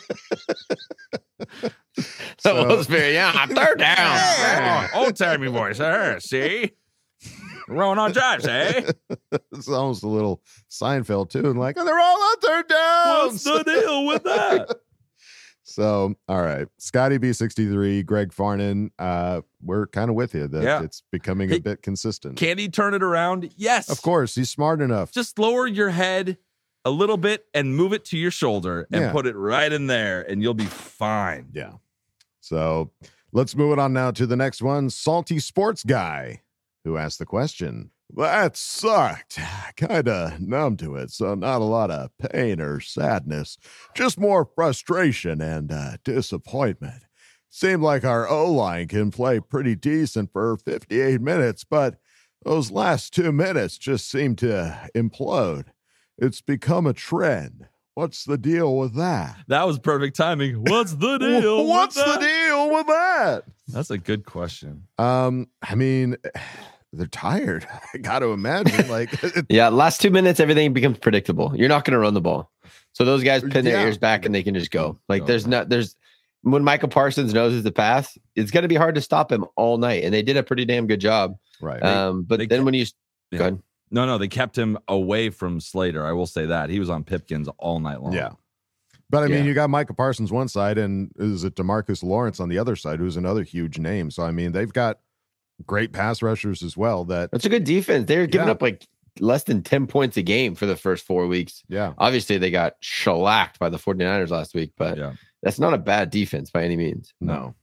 That So- was very yeah. Third down. Yeah. Old timey voice. Uh, see? Rolling on drives, eh? It's almost a little Seinfeld too, and like, oh, they're all on third downs. What's the deal with that? So, all right, Scotty B sixty-three, Greg Farnan, uh, we're kind of with you that Yeah. it's becoming a Hey, bit consistent. Can he turn it around? Yes. Of course, he's smart enough. Just lower your head a little bit and move it to your shoulder and Yeah. put it right in there, and you'll be fine. Yeah. So let's move it on now to the next one. Salty Sports Guy, who asked the question. That sucked. Kinda numb to it, so not a lot of pain or sadness, just more frustration and uh, disappointment. Seemed like our O-line can play pretty decent for fifty-eight minutes, but those last two minutes just seem to implode. It's become a trend. What's the deal with that? That was perfect timing. What's the deal? What's with the that? deal with that? That's a good question. Um, I mean, they're tired. I got to imagine. Like, Yeah, last two minutes, everything becomes predictable. You're not going to run the ball, so those guys pin their Yeah. ears back and they can just go. Like, Go, there's right. not there's when Michael Parsons knows it's a pass, it's going to be hard to stop him all night, and they did a pretty damn good job. right. Um, but they then kept- when you Yeah. go ahead. No, no, they kept him away from Slater. I will say that. He was on Pipkins all night long. yeah. But I mean, Yeah. you got Micah Parsons one side, and is it DeMarcus Lawrence on the other side, who's another huge name. So I mean, they've got great pass rushers as well. That That's a good defense. They were giving Yeah. up like less than ten points a game for the first four weeks. yeah, Obviously, they got shellacked by the 49ers last week, but Yeah. that's not a bad defense by any means. no.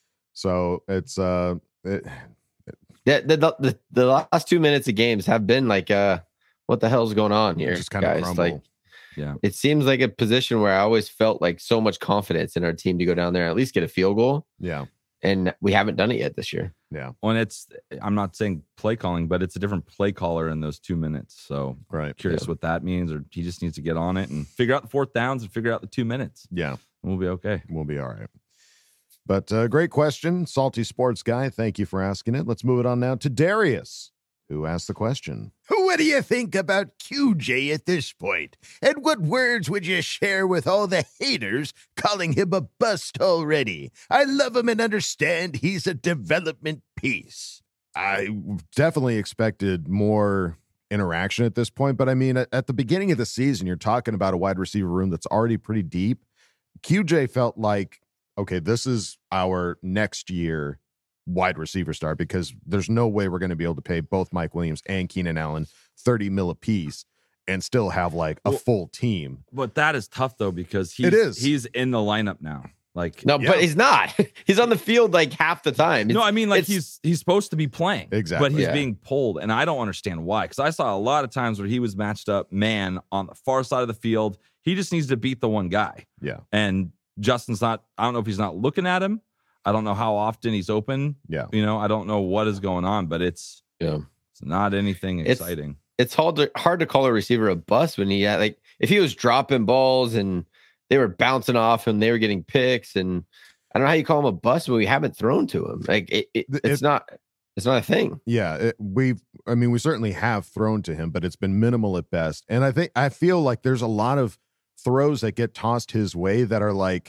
So it's uh, it, Yeah, the, the, the, the last two minutes of games have been like, uh, what the hell's going on here, just kind of guys? crumble. Like, Yeah. it seems like a position where I always felt like so much confidence in our team to go down there and at least get a field goal, yeah, and we haven't done it yet this year. yeah, When it's, I'm not saying play calling, but it's a different play caller in those two minutes. So right, curious what that means, or he just needs to get on it and figure out the fourth downs and figure out the two minutes. yeah. And we'll be okay. We'll be all right. But uh, great question, Salty Sports Guy. Thank you for asking it. Let's move it on now to Darius, who asked the question. Who What do you think about Q J at this point? And what words would you share with all the haters calling him a bust already? I love him and understand he's a development piece. I definitely expected more interaction at this point, but I mean, at, at the beginning of the season, you're talking about a wide receiver room that's already pretty deep. Q J felt like, okay, this is our next year wide receiver star, because there's no way we're going to be able to pay both Mike Williams and Keenan Allen thirty mil a piece and still have like a well, full team. But that is tough though, because he's, it is. he's in the lineup now. Like, no, yeah. but he's not. He's on the field like half the time. It's, no, I mean, like he's he's supposed to be playing. Exactly. But he's yeah. being pulled. And I don't understand why. Because I saw a lot of times where he was matched up man on the far side of the field. He just needs to beat the one guy. Yeah. And Justin's not, I don't know if he's not looking at him. I don't know how often he's open. Yeah. You know, I don't know what is going on, but it's yeah, it's not anything exciting. It's, it's hard to hard to call a receiver a bust when he had, like, if he was dropping balls and they were bouncing off him, they were getting picks, and I don't know how you call him a bust when we haven't thrown to him. Like it, it it's it, not it's not a thing. Yeah, it, we've I mean we certainly have thrown to him, but it's been minimal at best. And I think I feel like there's a lot of throws that get tossed his way that are like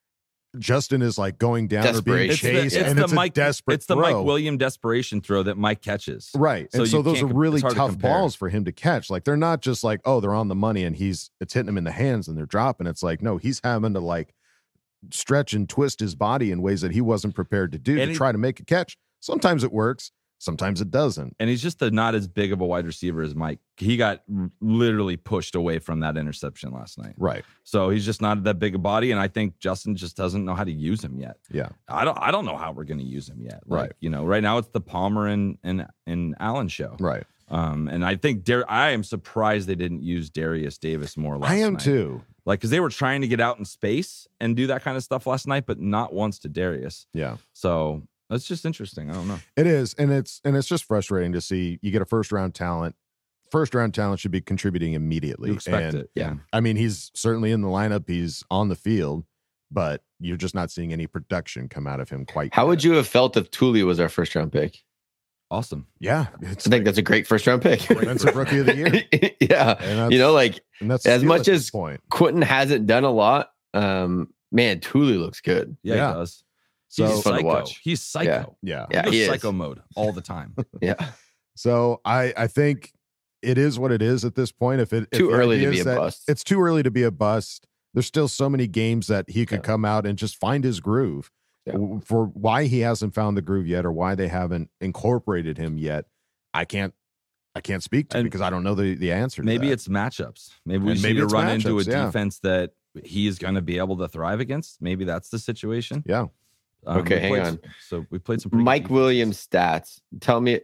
Justin is like going down or being chased, it's the, it's and the it's Mike, a desperate It's the throw. Mike Williams desperation throw that Mike catches. Right. So and so those are really to tough compare. balls for him to catch. Like, they're not just like, oh, they're on the money and he's it's hitting him in the hands and they're dropping. It's like, no, he's having to like stretch and twist his body in ways that he wasn't prepared to do and to he, try to make a catch. Sometimes it works. Sometimes it doesn't. And he's just a, not as big of a wide receiver as Mike. He got r- literally pushed away from that interception last night. Right. So he's just not that big a body. And I think Justin just doesn't know how to use him yet. Yeah. I don't I don't know how we're going to use him yet. Like, right. You know, right now it's the Palmer and, and, and Allen show. Right. Um, and I think Dar- I am surprised they didn't use Darius Davis more last night. I am night. too. Like, because they were trying to get out in space and do that kind of stuff last night, but not once to Darius. Yeah. So that's just interesting. I don't know. It is, and it's and it's just frustrating to see you get a first round talent. First round talent should be contributing immediately. You expect and, it, yeah. I mean, he's certainly in the lineup. He's on the field, but you're just not seeing any production come out of him quite How yet. would you have felt if Tuli was our first round pick? Awesome. Yeah. I think that's a great first round pick. Defensive rookie of the year. Yeah. You know, like and that's as much as point. Quentin hasn't done a lot, um, man, Tuli looks good. Yeah, Yeah. he does. So He's fun to psycho. watch. He's psycho. Yeah. Yeah, he goes he is. psycho mode all the time. Yeah. So I I think it is what it is at this point. If it Too if the early to idea be is a that bust. It's too early to be a bust. There's still so many games that he could Yeah. come out and just find his groove. Yeah. W- For why he hasn't found the groove yet, or why they haven't incorporated him yet, I can't I can't speak to And because I don't know the, the answer to Maybe that. it's matchups. Maybe we And just maybe need to it's run into a matchups, yeah. defense that he is going to be able to thrive against. Maybe that's the situation. Yeah. Um, Okay, we hang played on. some- so we played some pretty good Mike defenses. Williams stats. Tell me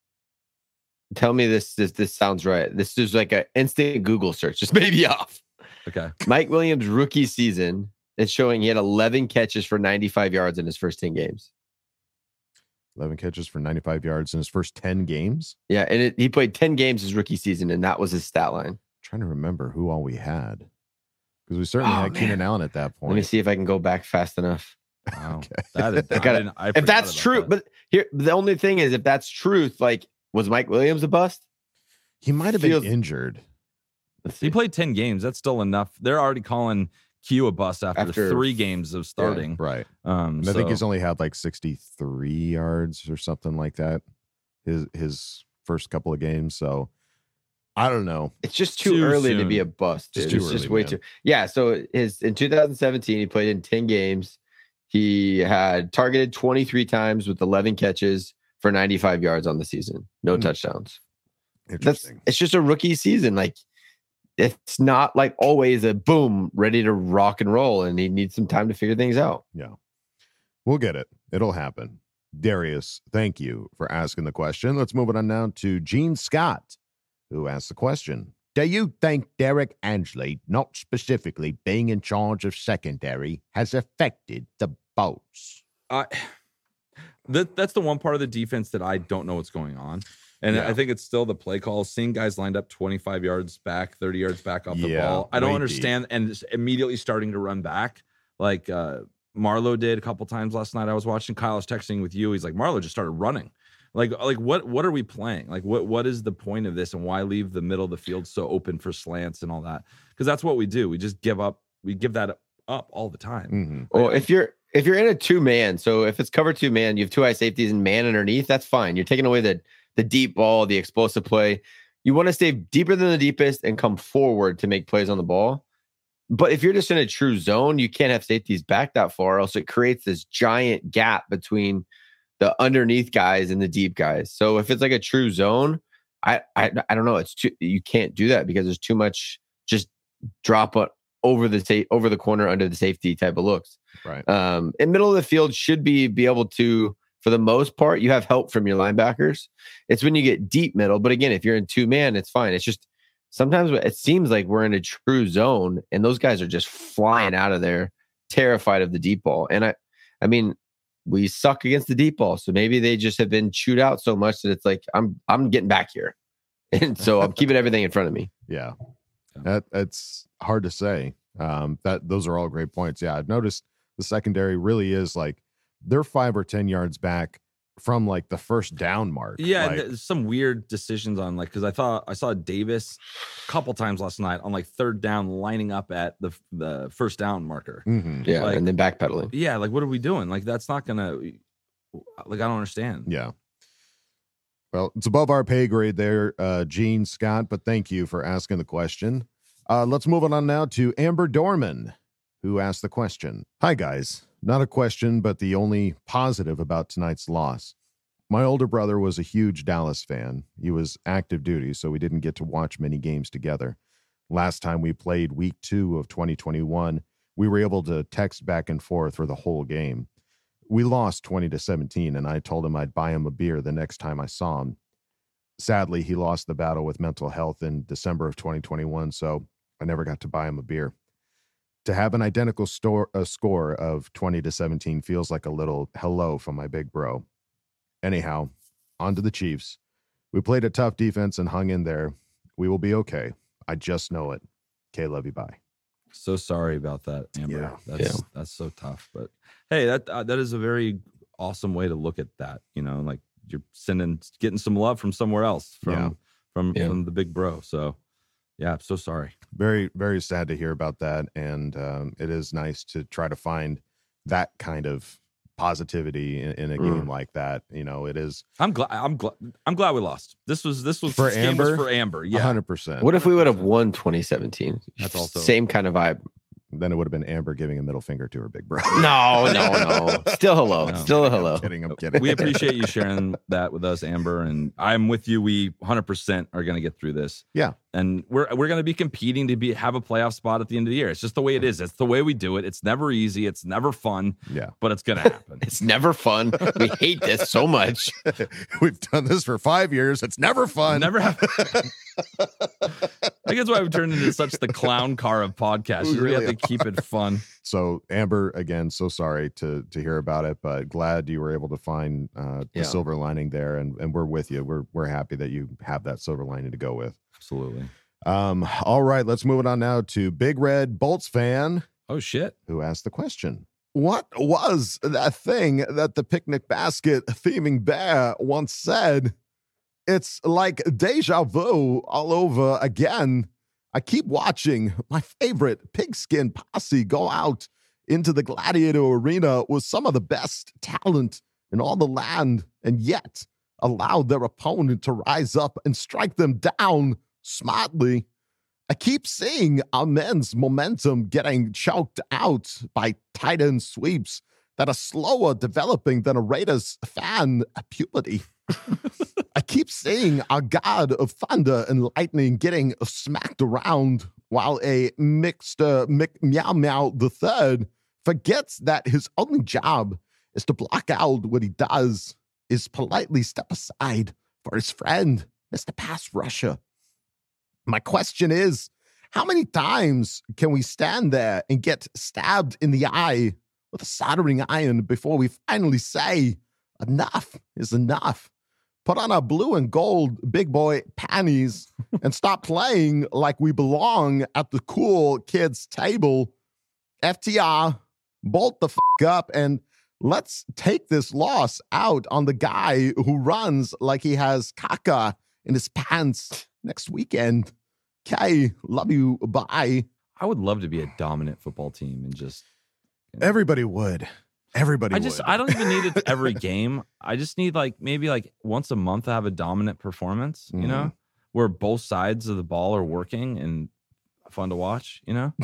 tell me this this this sounds right. This is like an instant Google search. Just maybe off. Okay. Mike Williams rookie season is showing he had eleven catches for ninety-five yards in his first ten games. eleven catches for ninety-five yards in his first ten games. Yeah, and it, he played ten games his rookie season, and that was his stat line. I'm trying to remember who all we had. Because we certainly Oh, had man. Keenan Allen at that point. Let me see if I can go back fast enough. Wow. Okay. That is, I I gotta- didn't- I If forgot that's about true, that. but here the only thing is, if that's truth, like was Mike Williams a bust? He might have been feels- injured. Let's he see. played ten games. That's still enough. They're already calling Q a bust after, After- three games of starting. Right. Um, And I think so- he's only had like sixty-three yards or something like that. His his first couple of games. So I don't know. It's just too, Too early to soon. be a bust. Just dude. too It's just early, way man. too. Yeah. So his in two thousand seventeen, he played in ten games. He had targeted twenty-three times with eleven catches for ninety-five yards on the season. No Hmm. touchdowns. That's Interesting. it's just a rookie season. Like it's not like always a boom, ready to rock and roll, and he needs some time to figure things out. Yeah. We'll get it. It'll happen. Darius, thank you for asking the question. Let's move it on now to Gene Scott, who asked the question. Do you think Derek Ansley, not specifically being in charge of secondary, has affected the Bolts? I that that's the one part of the defense that I don't know what's going on. And Yeah. I think it's still the play call, seeing guys lined up twenty-five yards back, thirty yards back off the Yeah, ball. I don't way understand. And just immediately starting to run back like uh, Marlo did a couple times last night. I was watching Kyle was texting with you. He's like, Marlo just started running. Like, like what what are we playing? Like, what what is the point of this, and why leave the middle of the field so open for slants and all that? Because that's what we do. We just give up. We give that up all the time. Mm-hmm. Well, if you're if you're in a two man, so if it's cover two man, you have two high safeties and man underneath. That's fine. You're taking away the the deep ball, the explosive play. You want to stay deeper than the deepest and come forward to make plays on the ball. But if you're just in a true zone, you can't have safeties back that far, else it creates this giant gap between the underneath guys and the deep guys. So if it's like a true zone, I I, I don't know. It's too, you can't do that because there's too much just drop it over the sa- over the corner under the safety type of looks. Right. Um, in middle of the field should be be able to, for the most part, you have help from your linebackers. It's when you get deep middle. But again, if you're in two man, it's fine. It's just sometimes it seems like we're in a true zone and those guys are just flying out of there, terrified of the deep ball. And I, I mean, we suck against the deep ball. So maybe they just have been chewed out so much that it's like, I'm, I'm getting back here. And so I'm keeping everything in front of me. Yeah. That that's hard to say. Um, that those are all great points. Yeah. I've noticed the secondary really is like they're five or ten yards back from like the first down mark. Yeah, like, there's some weird decisions on like because I thought I saw Davis a couple times last night on like third down lining up at the the first down marker. Mm-hmm. Yeah, like, and then backpedaling. Yeah, like what are we doing? Like that's not gonna. Like I don't understand. Yeah. Well, it's above our pay grade there, uh, Gene Scott. But thank you for asking the question. Uh, let's move on now to Amber Dorman, who asked the question. Hi guys. Not a question, but the only positive about tonight's loss. My older brother was a huge Dallas fan. He was active duty, so we didn't get to watch many games together. Last time we played week two of twenty twenty-one, we were able to text back and forth for the whole game. We lost twenty to seventeen, and I told him I'd buy him a beer the next time I saw him. Sadly, he lost the battle with mental health in December of twenty twenty-one, so I never got to buy him a beer. To have an identical store, a score of twenty to seventeen feels like a little hello from my big bro. Anyhow, on to the Chiefs. We played a tough defense and hung in there. We will be okay. I just know it. Okay, love you, bye. So sorry about that, Amber. Yeah. That's Yeah. that's so tough. But hey, that uh, that is a very awesome way to look at that. You know, like you're sending, getting some love from somewhere else, from Yeah. from Yeah. from the big bro. So yeah, I'm so sorry. Very, very sad to hear about that. And um, it is nice to try to find that kind of positivity in, in a Mm. game like that. You know, it is I'm glad. I'm glad. I'm glad we lost. This was this was For this game was Amber? for Amber. one Yeah, hundred percent. What if we would have won twenty seventeen? That's also- Same kind of vibe. Then it would have been Amber giving a middle finger to her big bro. No, no, no. Still hello. No. Still a hello. I'm kidding. I'm kidding. we appreciate you sharing that with us, Amber, and I'm with you. We one hundred percent are going to get through this. Yeah. And we're we're going to be competing to be have a playoff spot at the end of the year. It's just the way it is. It's the way we do it. It's never easy. It's never fun. Yeah. But it's going to happen. It's never fun. We hate this so much. We've done this for five years. It's never fun. Never happen. I guess why we've turned into such the clown car of podcasts. We You really really have to keep it fun. So Amber, again, so sorry to to hear about it, but glad you were able to find uh, the Yeah. silver lining there, and and we're with you. We're we're happy that you have that silver lining to go with. Absolutely. Um, all right, let's move it on now to Big Red Bolts fan, Oh shit. who asked the question. What was that thing that the picnic basket theming bear once said? It's like deja vu all over again. I keep watching my favorite pigskin posse go out into the gladiator arena with some of the best talent in all the land, and yet allowed their opponent to rise up and strike them down smartly. I keep seeing our men's momentum getting choked out by tight end sweeps that are slower developing than a Raiders fan at puberty. I keep seeing our god of thunder and lightning getting smacked around while a mixed uh, Mick Meow Meow the third forgets that his only job is to block out what he does is politely step aside for his friend, Mister Pass Rusher. My question is, how many times can we stand there and get stabbed in the eye with a soldering iron before we finally say, enough is enough? Put on our blue and gold big boy panties and stop playing like we belong at the cool kids table. F T R, bolt the f*** up and let's take this loss out on the guy who runs like he has caca in his pants next weekend. Okay, love you. Bye. I would love to be a dominant football team and just. You know, everybody would. Everybody I just, would. I don't even need it every game. I just need like maybe like once a month to have a dominant performance, you mm-hmm. know, where both sides of the ball are working and fun to watch, you know?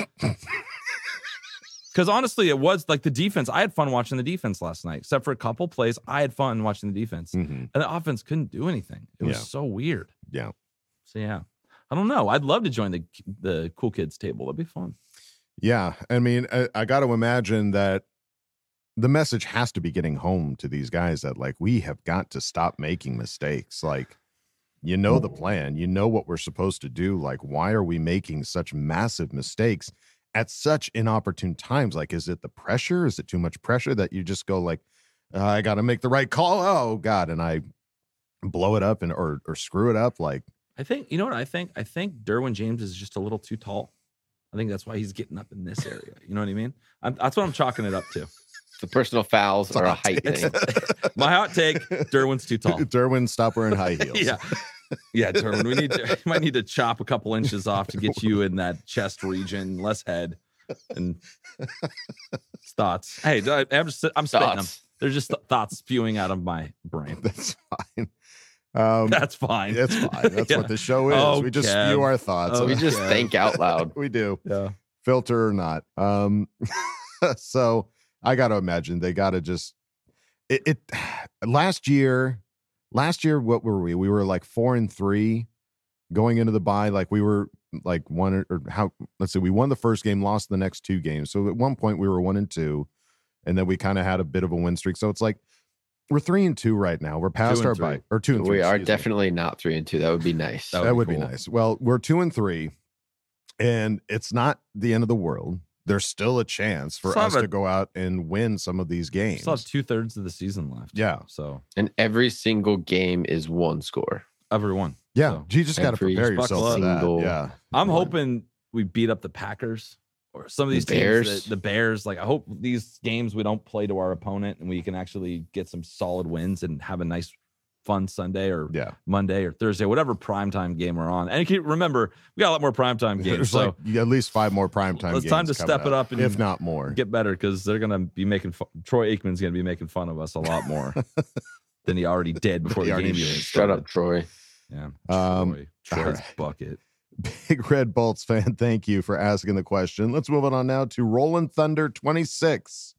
Because honestly, it was like the defense. I had fun watching the defense last night, except for a couple plays. I had fun watching the defense. Mm-hmm. And the offense couldn't do anything. It was yeah. so weird. Yeah. So, yeah. I don't know. I'd love to join the the cool kids table. That'd be fun. Yeah. I mean, I, I got to imagine that the message has to be getting home to these guys that, like, we have got to stop making mistakes. Like, you know the plan. You know what we're supposed to do. Like, why are we making such massive mistakes at such inopportune times? Like, is it the pressure? Is it too much pressure that you just go like, uh, I got to make the right call? Oh, God. And I blow it up and or or screw it up. Like, I think, you know what I think? I think Derwin James is just a little too tall. I think that's why he's getting up in this area. You know what I mean? I'm, that's what I'm chalking it up to. The personal fouls are a height thing. My hot take, Derwin's too tall. Derwin, stop wearing high heels. yeah. Yeah, Derwin, we need to, you might need to chop a couple inches off to get you in that chest region, less head and thoughts. Hey, I'm just, I'm spitting them. They're just thoughts spewing out of my brain. That's fine. Um, that's fine. That's fine. That's yeah. what the show is. Oh, we just Kev. spew our thoughts. Oh, we just Kev. think out loud. We do. Yeah. Filter or not. Um, so I got to imagine they got to just it, it. Last year, last year, what were we? We were like four and three going into the bye. Like we were like one or how? Let's see. We won the first game, lost the next two games. So at one point we were one and two, and then we kind of had a bit of a win streak. So it's like. We're three and two right now. We're past our bye, or two and three. We are definitely me. not three and two. That would be nice. That would, that would be, cool. be nice. Well, we're two and three, and it's not the end of the world. There's still a chance for us a, to go out and win some of these games. Still have two thirds of the season left. Yeah. So, and every single game is one score. Every one. Yeah. So, you just got to prepare yourself for that. Yeah. I'm hoping we beat up the Packers. Or some of these the Bears. teams, the, the Bears, like I hope these games we don't play to our opponent and we can actually get some solid wins and have a nice, fun Sunday or yeah. Monday or Thursday, whatever primetime game we're on. And keep, remember, we got a lot more primetime games. There's so like at least five more primetime games. It's time to step up, it up and if not more, get better because they're gonna be making fun, Troy Aikman's gonna be making fun of us a lot more than he already did before the game. Even Shut up, Troy. Yeah, um, Troy. Troy's right. bucket. Big Red Bolts fan, thank you for asking the question. Let's move on now to Rolling Thunder twenty-six.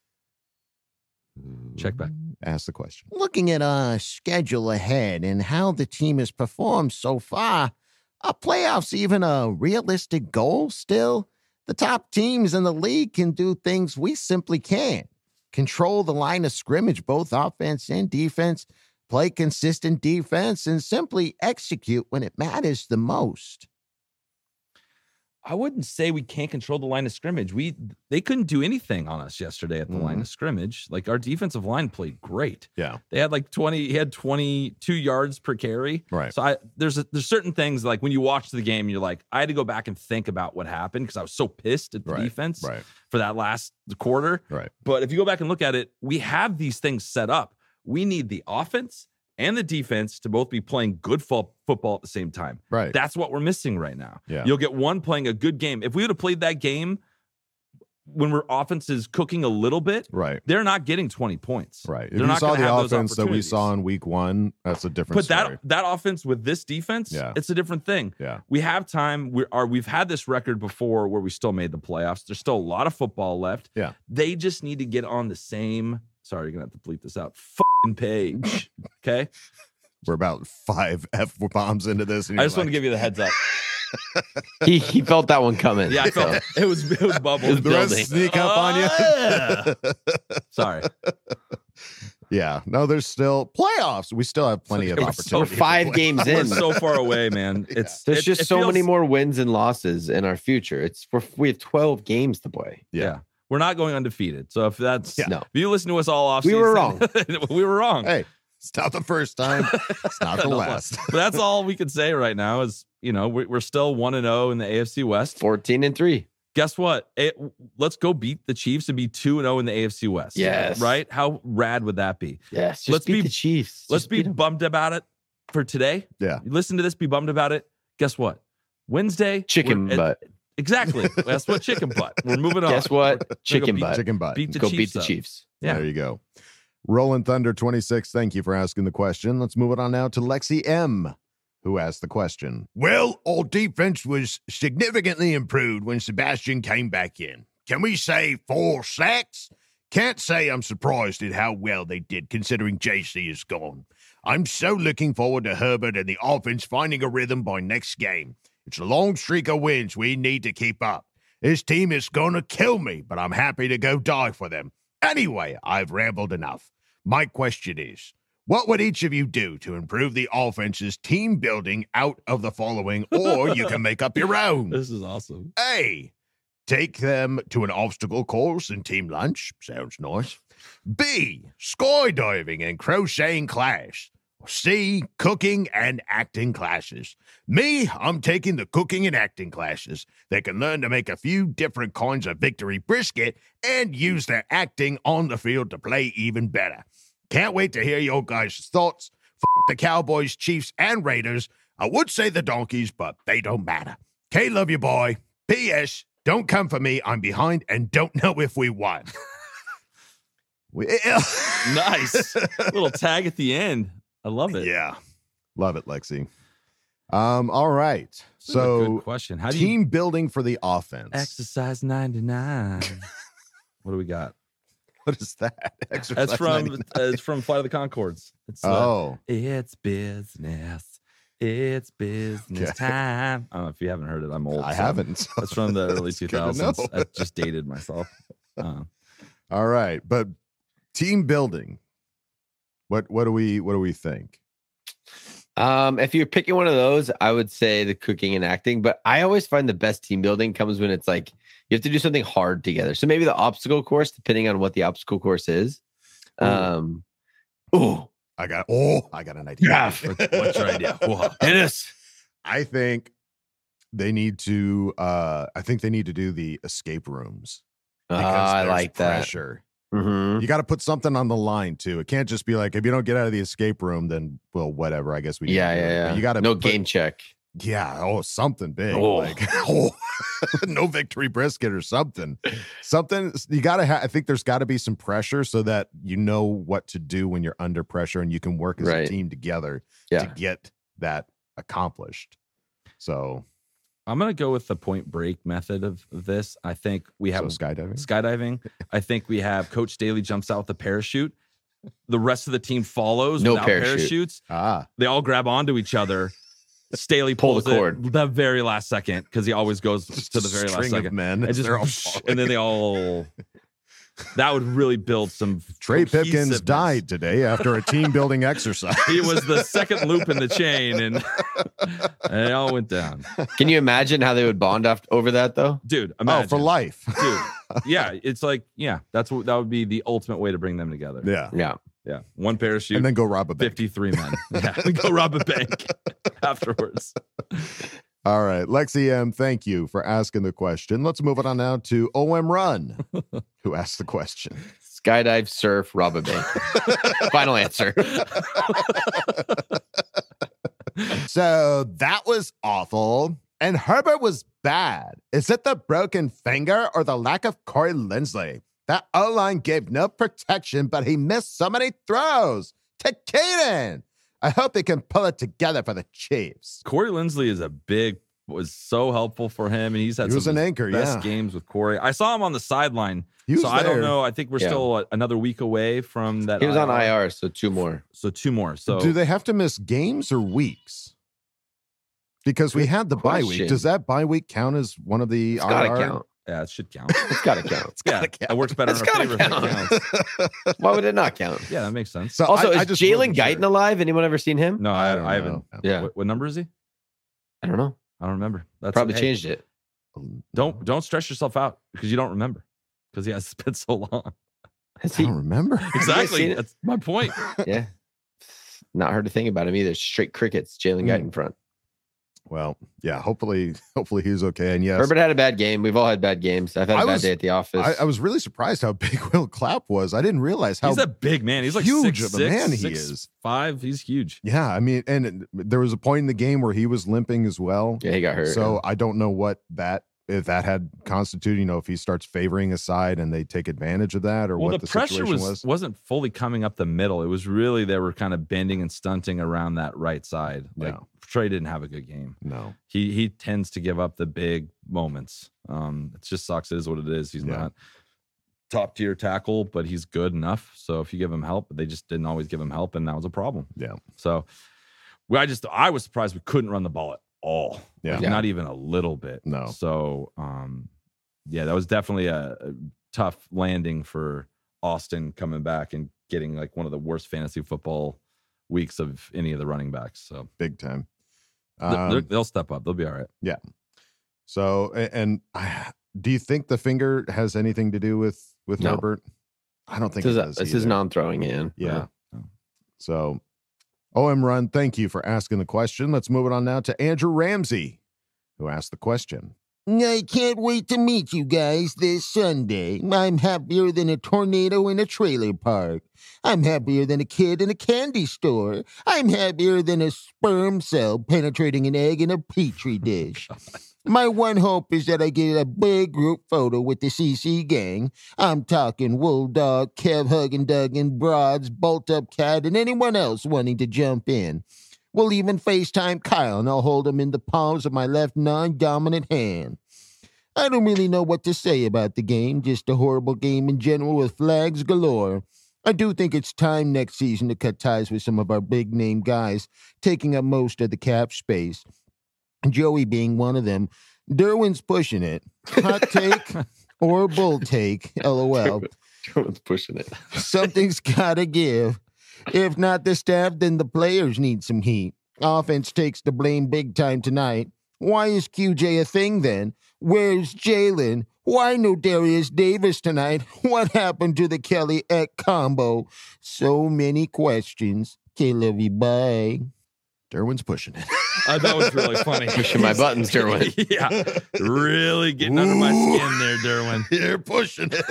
Check back. Ask the question. Looking at our schedule ahead and how the team has performed so far, are playoffs even a realistic goal still? The top teams in the league can do things we simply can't. Control the line of scrimmage, both offense and defense, play consistent defense, and simply execute when it matters the most. I wouldn't say we can't control the line of scrimmage. We They couldn't do anything on us yesterday at the mm-hmm. line of scrimmage. Like, our defensive line played great. Yeah. They had like twenty, he had twenty-two yards per carry. Right. So I there's a, there's certain things like when you watch the game, you're like, I had to go back and think about what happened because I was so pissed at the right. defense right. for that last quarter. Right. But if you go back and look at it, we have these things set up. We need the offense and the defense to both be playing good fo- football at the same time. Right. That's what we're missing right now. Yeah. You'll get one playing a good game. If we would have played that game when our offense is cooking a little bit, right, they're not getting twenty points. Right. If they're you not saw the have offense that we saw in week one, that's a different but story. that that offense with this defense, yeah. it's a different thing. Yeah. We have time. We are we've had this record before where we still made the playoffs. There's still a lot of football left. Yeah. They just need to get on the same. Sorry, you're gonna have to bleep this out. Fucking page. Okay. We're about five F bombs into this. I just like, want to give you the heads up. he he felt that one coming. Yeah, I felt it was it was bubbles the building. Rest sneak up oh, on you. Yeah. Sorry. Yeah, no, there's still playoffs. We still have plenty of opportunity. So five games in, we're so far away, man. It's there's it, just it so feels, many more wins and losses in our future. It's we're, we have twelve games to play. Yeah. yeah. We're not going undefeated. So if that's yeah. no. if you listen to us all off, we were wrong. we were wrong. Hey, it's not the first time. It's not the last. But that's all we can say right now is, you know, we're, we're still one and zero in the A F C West, fourteen and three. guess what? It, let's go beat the Chiefs and be two and oh in the A F C West. Yes. Right? How rad would that be? Yes. Just let's beat be the Chiefs. Let's Just be beat 'em. bummed about it for today. Yeah. You listen to this, be bummed about it. Guess what? Wednesday. Chicken we're- butt. Exactly. That's what chicken butt. We're moving on. Guess what? We're gonna Chicken beat, butt. Chicken butt. Beat the Go Chiefs beat the up. Chiefs. Yeah. There you go. Rolling Thunder twenty-six, thank you for asking the question. Let's move it on now to Lexi M, who asked the question. Well, our defense was significantly improved when Sebastian came back in. Can we say four sacks? Can't say I'm surprised at how well they did considering J C is gone. I'm so looking forward to Herbert and the offense finding a rhythm by next game. It's a long streak of wins we need to keep up. This team is going to kill me, but I'm happy to go die for them. Anyway, I've rambled enough. My question is, what would each of you do to improve the offense's team building out of the following, or you can make up your own? This is awesome. A, take them to an obstacle course and team lunch. Sounds nice. B, skydiving and crocheting class. C, cooking and acting classes. Me, I'm taking the cooking and acting classes. They can learn to make a few different kinds of victory brisket and use their acting on the field to play even better. Can't wait to hear your guys' thoughts. F the Cowboys, Chiefs, and Raiders. I would say the Donkeys, but they don't matter. K, love you, boy. P S, don't come for me. I'm behind and don't know if we won. Well, Nice. Little tag at the end. I love it. yeah. Love it, Lexi. Um, all right. This is a So good question. How do team you building for the offense. exercise ninety-nine? What do we got? What is that? Exercise That's from ninety-nine. uh, it's from Flight of the Conchords. It's uh, Oh, it's business. It's business Okay. time. I don't know if you haven't heard it. I'm old. I so haven't. so That's from the early it's two good to thousands. know. I just dated myself. Uh, All right, but team building. What what do we what do we think? Um, if you're picking one of those, I would say the cooking and acting. But I always find the best team building comes when it's like you have to do something hard together. So maybe the obstacle course, depending on what the obstacle course is. Um, Oh, I got oh, I got an idea. Yeah. what, what's your idea? Whoa. it is. I think they need to uh I think they need to do the escape rooms. Ah, Because I there's like that. pressure. Mhm. You got to put something on the line too. It can't just be like if you don't get out of the escape room, then well, whatever. I guess we Yeah, didn't do yeah, it. But yeah. You got to no game check. Yeah, oh, something big. Oh. Like oh, no victory brisket or something. Something you got to have. I think there's got to be some pressure so that you know what to do when you're under pressure and you can work as Right. a team together Yeah. to get that accomplished. So, I'm gonna go with the point break method of this. I think we have so skydiving. skydiving. I think we have Coach Staley jumps out with a parachute. The rest of the team follows No without parachute. parachutes. Ah, They all grab onto each other. Staley Pull pulls the it cord. the very last second because he always goes to the very last string of second. men. And, just, They're all and then they all. That would really buld some. Trey Pipkins cohesiveness. died today after a team building exercise. He was the second loop in the chain, and, and it all went down. Can you imagine how they would bond after, over that though? Dude, Oh, imagine. for life. Dude, yeah, it's like yeah, that's what that would be the ultimate way to bring them together. Yeah. Yeah. Yeah, one parachute And then go rob a bank. fifty-three men. Yeah, go rob a bank afterwards. All right. Lexi M, thank you for asking the question. Let's move it on now to O M Run, who asked the question. Skydive, surf, rob a bank. Final answer. So that was awful. And Herbert was bad. Is it the broken finger or the lack of Corey Linsley? That O-line gave no protection, but he missed so many throws to Caden. I hope he can pull it together for the Chiefs. Corey Linsley is a big, was so helpful for him, and he's had He was some an of his anchor, best yeah. games with Corey. I saw him on the sideline, He was so I don't there. know. I think we're Yeah. still a- another week away from that. He was on I R, so two more. So two more. So Do they have to miss games or weeks? Because we Good had the bye week. question. Does that bye week count as one of the It's gotta I R? count. yeah, it should count. It's gotta count. yeah, that works better It's in our gotta favor if it counts. Why would it not count? Yeah, that makes sense. So Also, I, I is just Jalen wasn't Guyton sure. alive? Anyone ever seen him? No, I I, don't I haven't. know. Yeah. What, what number is he? I don't know. I don't remember. That's Probably hey, changed it. Don't don't stress yourself out because you don't remember because he has been so long. Has I he? don't remember. guys Exactly. seen it? That's my point. Yeah. Not heard a thing about him either. Straight crickets. Jalen Hmm. Guyton front. Well, yeah, hopefully, hopefully he's okay. And yes, Herbert had a bad game. We've all had bad games. I've had a I bad was- day at the office. I, I was really surprised how big Will Clapp was. I didn't realize how He's a big man. He's like huge six, of a six, man he six, is. Five. He's huge. Yeah, I mean, and it- there was a point in the game where he was limping as well. yeah, he got hurt. So I don't know what that if that had constituted. You know, if he starts favoring a side and they take advantage of that, or Well, what the, the, pressure situation was, was. wasn't fully coming up the middle. It was really they were kind of bending and stunting around that right side. Like Yeah. Trey didn't have a good game. No, He he tends to give up the big moments. Um, it just sucks. It is what it is. He's Yeah. not top tier tackle, but he's good enough. So if you give him help, they just didn't always give him help, and that was a problem. Yeah. So well, I just I was surprised we couldn't run the ball at all. Yeah. Like, Yeah. not even a little bit. No. So um, yeah, that was definitely a, a tough landing for Austin coming back and getting like one of the worst fantasy football weeks of any of the running backs. So big time. th- they're- Um, they'll step up. They'll be all right. yeah. So, a- and I, do you think the finger has anything to do with with No. Herbert? I don't think this it is, does. this is either. non-throwing hand. Yeah. So, O M Run, thank you for asking the question. Let's move it on now to Andrew Ramsey, who asked the question. I can't wait to meet you guys this Sunday. I'm happier than a tornado in a trailer park. I'm happier than a kid in a candy store. I'm happier than a sperm cell penetrating an egg in a petri dish. My one hope is that I get a big group photo with the C C gang. I'm talking Wool Dog, Kev Huggin Duggan, Broads, Bolt Up Cat, and anyone else wanting to jump in. We'll even FaceTime Kyle, and I'll hold him in the palms of my left non-dominant hand. I don't really know what to say about the game, just a horrible game in general with flags galore. I do think it's time next season to cut ties with some of our big-name guys, taking up most of the cap space. Joey being one of them. Derwin's pushing it. Hot take or bull take, LOL. Derwin's pushing it. Something's gotta give. If not the staff, then the players need some heat. Offense takes the blame big time tonight. Why is Q J a thing then? Where's Jalen? Why no Darius Davis tonight? What happened to the Kelly Eck combo? So many questions. Okay, love you, bye. Derwin's pushing it. Uh, that was really funny. Pushing my buttons, Derwin. Yeah, really getting under my skin there, Derwin. You're pushing it.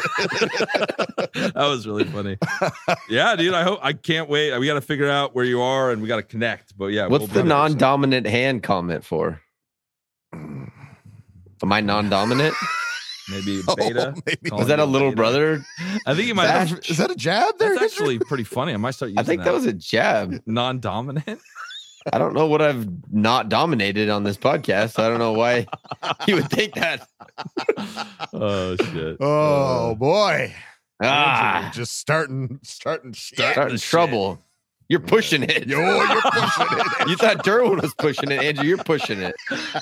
That was really funny. Yeah, dude. I hope I can't wait. We got to figure out where you are, and we got to connect. But yeah, What's we'll the one hundred percent. non-dominant hand comment for? Am I non-dominant? Maybe beta. Oh, maybe. Calling Was that you a little beta. brother? I think you might. That- have, Is that a jab there? that's actually pretty funny. I might start using I think that was a jab. non-dominant. I don't know what I've not dominated on this podcast. I don't know why you would think that. Oh shit. Oh Uh, boy. Ah, Andrew, just starting, starting, starting. starting trouble. You're pushing it. Yo, you're pushing it. You thought Derwin was pushing it, Andrew. You're pushing it.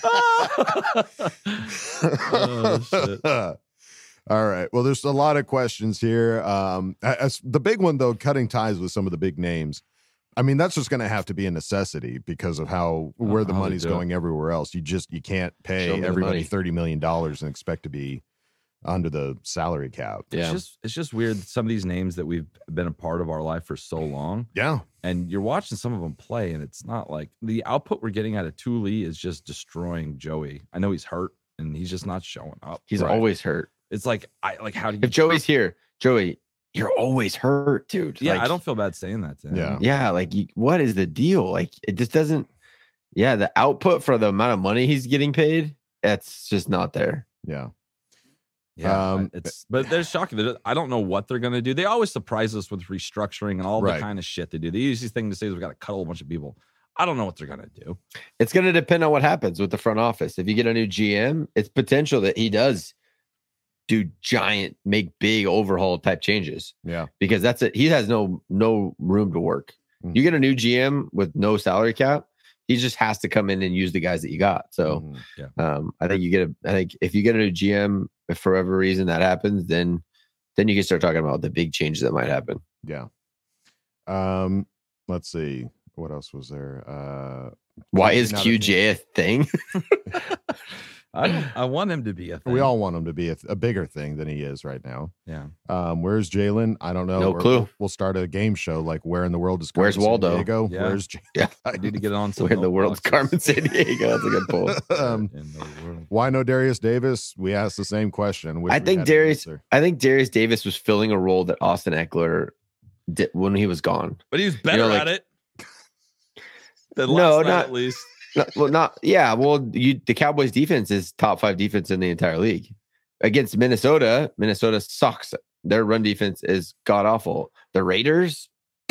Oh, shit. All right. Well, there's a lot of questions here. Um, as the big one though, cutting ties with some of the big names. I mean, that's just going to have to be a necessity because of how where the how they money's do it. going everywhere else. You just you can't Show me pay the everybody money. thirty million dollars and expect to be under the salary cap. It's Yeah. just it's just weird. Some of these names that we've been a part of our life for so long, Yeah. and you're watching some of them play, and it's not like the output we're getting out of Thule is just destroying Joey. I know he's hurt, and he's just not showing up. He's Right. always hurt. It's like I like how do you? If Joey's here, Joey, you're always hurt, dude. Yeah, Like, I don't feel bad saying that to him. Yeah. Yeah, like you, what is the deal? Like it just doesn't. Yeah, the output for the amount of money he's getting paid, that's just not there. Yeah. Yeah, Um, it's but they're shocking. They're- I don't know what they're gonna do. They always surprise us with restructuring and all Right. the kind of shit they do. The easiest thing to say is we got to cut a whole bunch of people. I don't know what they're gonna do. It's going to depend on what happens with the front office. If you get a new G M, it's potential that he does do giant, make big overhaul type changes Yeah. because that's it. He has no no room to work. Mhm. You get a new G M with no salary cap, he just has to come in and use the guys that you got. So Mhm. Yeah. um, I think you get a. I think if you get a new G M, if for whatever reason that happens, then then you can start talking about the big changes that might happen. Yeah. Um, let's see. What else was there? Uh Why Maybe is not a Q J a thing? I, I want him to be a thing. We all want him to be a, a bigger thing than he is right now. Yeah. Um, where's Jalen? I don't know. No We're- clue. We'll, we'll start a game show like where in the world is Carmen Where's Waldo? San Diego? Yeah. Where's Jalen? Yeah. I need to get on some Where in the milk world's boxes. Carmen San Diego? That's a good pull. um, In the world. why no Darius Davis? We asked the same question. Wish I we think had an Darius. answer. I think Darius Davis was filling a role that Austin Eckler did when he was gone. But he was better know, like- at it than No, last night, not- at least. No, well, not yeah. Well, you the Cowboys defense is top five defense in the entire league. Against Minnesota, Minnesota sucks. Their run defense is god awful. The Raiders,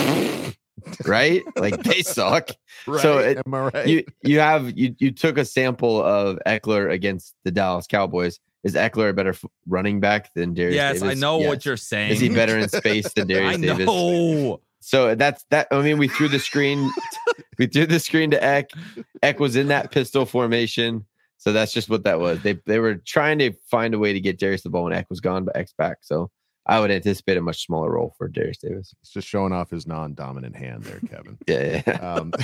right? Like they suck. Right? So it- Am I right? You you have you you took a sample of Eckler against the Dallas Cowboys. Is Eckler a better f- running back than Darius Yes, Davis? I know Yes. what you're saying. Is he better in space than Darius I Davis? know. So that's that. I mean, we threw the screen, we threw the screen to Eck. Eck was in that pistol formation, so that's just what that was. They they were trying to find a way to get Darius the ball when Eck was gone, but Eck's back. So I would anticipate a much smaller role for Darius Davis. He's just showing off his non-dominant hand there, Kevin. Yeah, yeah. Um,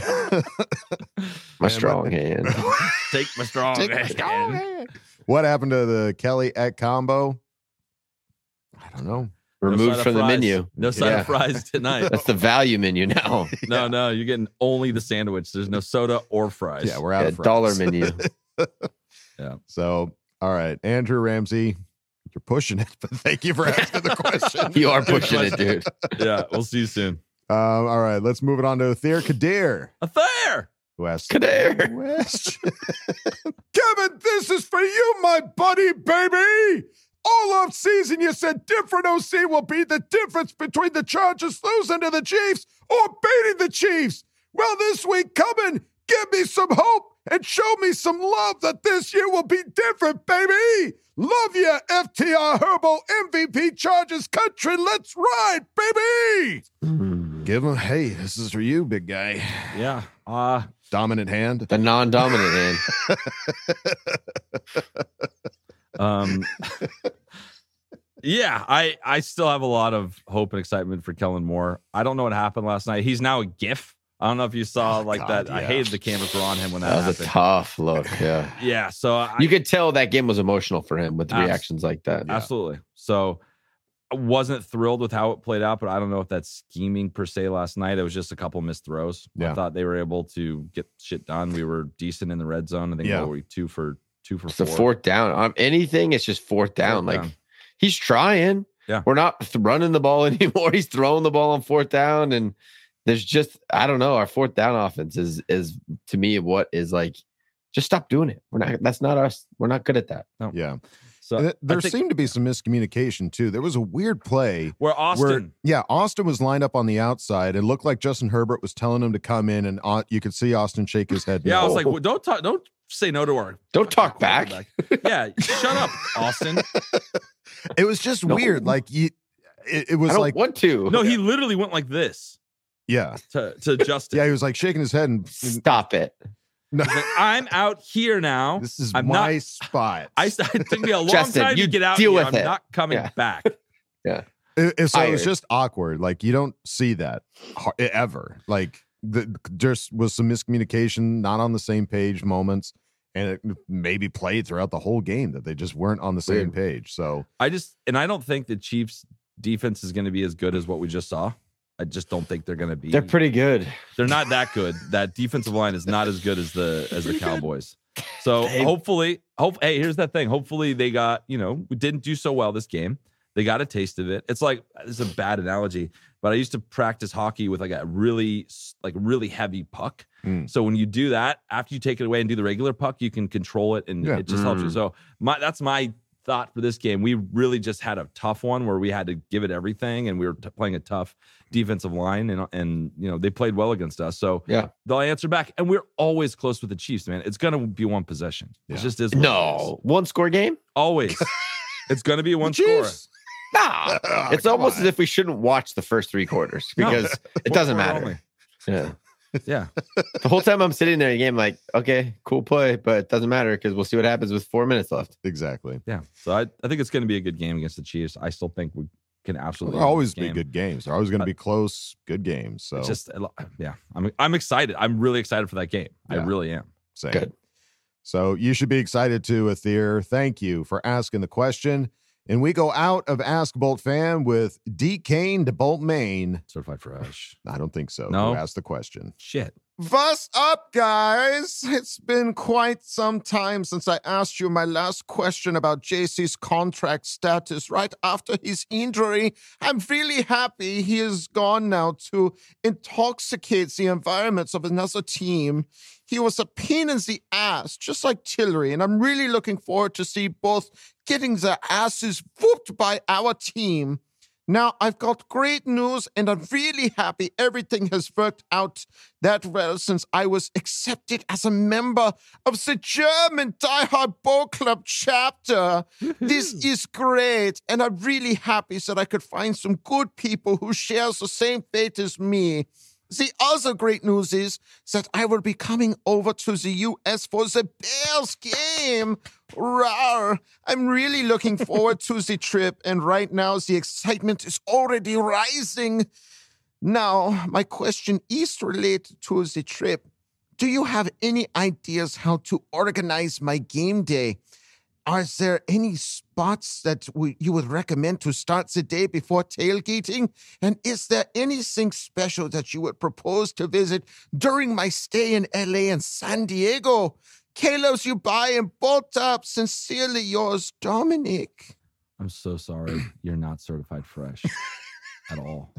my man, strong hand. Take my strong Take my hand. strong hand. What happened to the Kelly Eck combo? I don't know. No Removed side of from the fries. menu. No side Yeah. of fries tonight. That's the value menu now. No, no, you're getting only the sandwich. There's no soda or fries. Yeah, we're out Yeah, of fries. dollar menu. Yeah. So, all right, Andrew Ramsey, you're pushing it, but thank you for asking the question. You are pushing it, dude. Yeah, we'll see you soon. Um, all right, let's move it on to Thair Kadir, A there. who asked Kadir. question. Kevin, this is for you, my buddy, baby. All off season, you said different O C will be the difference between the Chargers losing to the Chiefs or beating the Chiefs. Well, this week coming, give me some hope and show me some love that this year will be different, baby. Love ya, F T R Herbal M V P Chargers country. Let's ride, baby. Give him, hey, this is for you, big guy. Yeah. Uh, Dominant hand. The non-dominant hand. um, yeah, I, I still have a lot of hope and excitement for Kellen Moore. I don't know what happened last night. He's now a GIF. I don't know if you saw like God, that. I yeah. hated the cameras were on him when that, That was happened. a tough look. Yeah. Yeah, so I, You could tell that game was emotional for him with Abs- reactions like that. absolutely. So I wasn't thrilled with how it played out, but I don't know if that's scheming per se last night. It was just a couple missed throws. Yeah. I thought they were able to get shit done. We were decent in the red zone. I think Yeah. what were we two for two for It's four. the fourth down. Um, anything, it's just fourth down. Fourth like down. he's trying. Yeah. We're not th- running the ball anymore. He's throwing the ball on fourth down. And there's just, I don't know. Our fourth down offense is, is to me, what is like, just stop doing it. We're not, that's not us. We're not good at that. No. Yeah. So And I th- there think- seemed to be some miscommunication too. There was a weird play where Austin. where, yeah, Austin was lined up on the outside. It looked like Justin Herbert was telling him to come in, and uh, you could see Austin shake his head. yeah, I no. was like, well, don't talk, don't say no to our. Don't talk back. Yeah, shut up, Austin. It was just No. weird. Like you, it, it was I don't like, want to. No, he literally went like this yeah, to to Justin. yeah. He was like shaking his head, and, and Stop it. no, He's like, I'm out here now. this is I'm my not- spot. I it took me a long Justin, time you to get out deal here. with I'm it. not coming Yeah. back. Yeah. It- it- so it was Tired. just awkward. Like you don't see that har- ever. Like the, just was some miscommunication, not on the same page moments, and it maybe played throughout the whole game that they just weren't on the same Weird. page. So I just and I don't think the Chiefs defense is going to be as good as what we just saw. I just don't think they're going to be. They're pretty good. They're not that good. That defensive line is not as good as the as the Cowboys. So They- hopefully, hope. Hey, here's that thing. Hopefully they got, you know, we didn't do so well this game. They got a taste of it. It's like, this is a bad analogy, but I used to practice hockey with like a really s- like really heavy puck. Mm. So when you do that, after you take it away and do the regular puck, you can control it and Yeah. it just helps you. Mm. So my that's my thought for this game. We really just had a tough one where we had to give it everything, and we were t- playing a tough defensive line, and and you know they played well against us. So Yeah. they'll answer back, and we're always close with the Chiefs, man. It's gonna be one possession. It Yeah. just is. what it is. No. One score game? always. It's gonna be one The score. Chiefs. Nah. Oh, It's come almost on. as if we shouldn't watch the first three quarters No. because it Four doesn't quarter matter. only. Yeah. Yeah, The whole time I'm sitting there in the game, like, okay, cool play, but it doesn't matter because we'll see what happens with four minutes left. Exactly. yeah. So I, I think it's gonna be a good game against the Chiefs. I still think we can absolutely There'll win always this be game. good games. They're always going to Uh, be close, good games. So It's just yeah. I'm I'm excited. I'm really excited for that game. I Yeah. really am. same. Good. So you should be excited too, Athir. Thank you for asking the question. And we go out of Ask Bolt Fan with D. Kane to Bolt, Maine. Certified fresh. I don't think so. No. Who asked the question? Shit. What's up, guys? It's been quite some time since I asked you my last question about J C's contract status right after his injury. I'm really happy he is gone now to intoxicate the environments of another team. He was a pain in the ass, just like Tillery, and I'm really looking forward to see both getting their asses whooped by our team. Now, I've got great news, and I'm really happy everything has worked out that well since I was accepted as a member of the German Die Hard Bowl Club chapter. This is great, and I'm really happy that I could find some good people who share the same fate as me. The other great news is that I will be coming over to the U S for the Bears game. Rawr. I'm really looking forward to the trip, and right now the excitement is already rising. Now, my question is related to the trip. Do you have any ideas how to organize my game day? Are there any spots that w- you would recommend to start the day before tailgating? And is there anything special that you would propose to visit during my stay in L A and San Diego? Kalos, you buy and bolt up. Sincerely yours, Dominic. I'm so sorry. You're not certified fresh at all.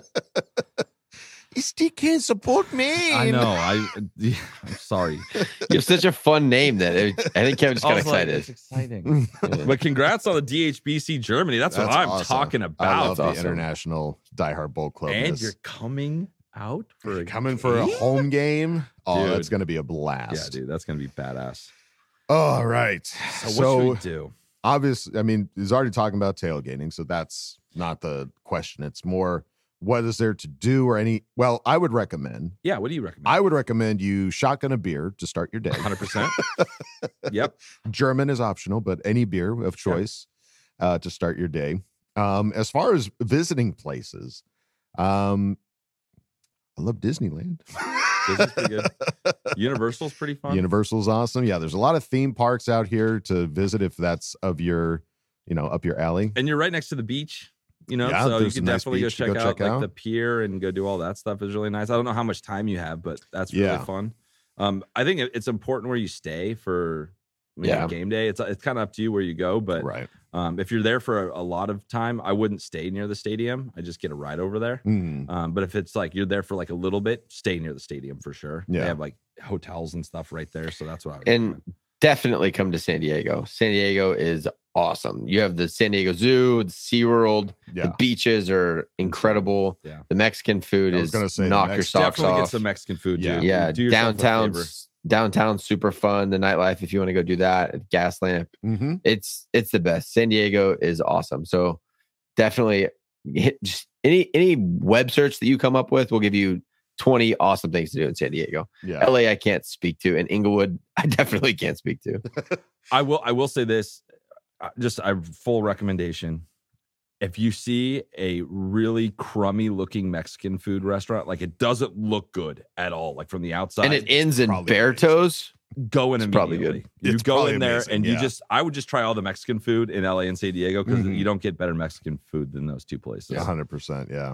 Is D K support me? I know. I, I'm sorry. You have such a fun name that it, I think Kevin just got excited. Like, it's exciting. Yeah. But congrats on the D H B C Germany. That's, That's what I'm awesome. talking about. I love the awesome. International Die Hard Bowl Club. And this. You're coming out for a coming game? for a home game. Oh, Dude. That's going to be a blast. Yeah, dude, that's going to be badass. All right. So, so what should we do? Obviously, I mean, he's already talking about tailgating, so that's not the question. It's more, what is there to do or any? Well, I would recommend. Yeah, what do you recommend? I would recommend you shotgun a beer to start your day. one hundred percent. Yep. German is optional, but any beer of choice yep. uh, to start your day. Um, as far as visiting places, um, I love Disneyland. Disney's pretty good. Universal's pretty fun. Universal's awesome. Yeah, there's a lot of theme parks out here to visit if that's of your, you know, up your alley. And you're right next to the beach. You know, yeah, so you can nice definitely go check, go out, check like out the pier and go do all that stuff is really nice. I don't know how much time you have, but that's really yeah. fun. Um, I think it's important where you stay for you yeah. know, game day. It's it's kind of up to you where you go, but right. um, if you're there for a, a lot of time, I wouldn't stay near the stadium. I just get a ride over there. Mm. Um, but if it's like you're there for like a little bit, stay near the stadium for sure. Yeah. They have like hotels and stuff right there, so that's what I would and recommend. Definitely come to San Diego. San Diego is awesome. You have the San Diego Zoo, the SeaWorld, yeah. the beaches are incredible. Yeah. The Mexican food I is was say knock your socks Definitely off. get some Mexican food, Yeah. dude. Yeah, Do yourself a favor. downtown's downtown's super fun. The nightlife, if you want to go do that at Gaslamp, Mm-hmm. it's it's the best. San Diego is awesome. So definitely hit just any any web search that you come up with will give you twenty awesome things to do in San Diego. Yeah. L A I can't speak to, and Inglewood I definitely can't speak to. I will. I will say this. uh, Just a full recommendation. If you see a really crummy looking Mexican food restaurant, like it doesn't look good at all, like from the outside, And it ends in probably Berto's. go in It's immediately. probably good. You It's go probably in there amazing, and you yeah. just, I would just try all the Mexican food in L A and San Diego because Mhm. you don't get better Mexican food than those two places. one hundred percent. Yeah.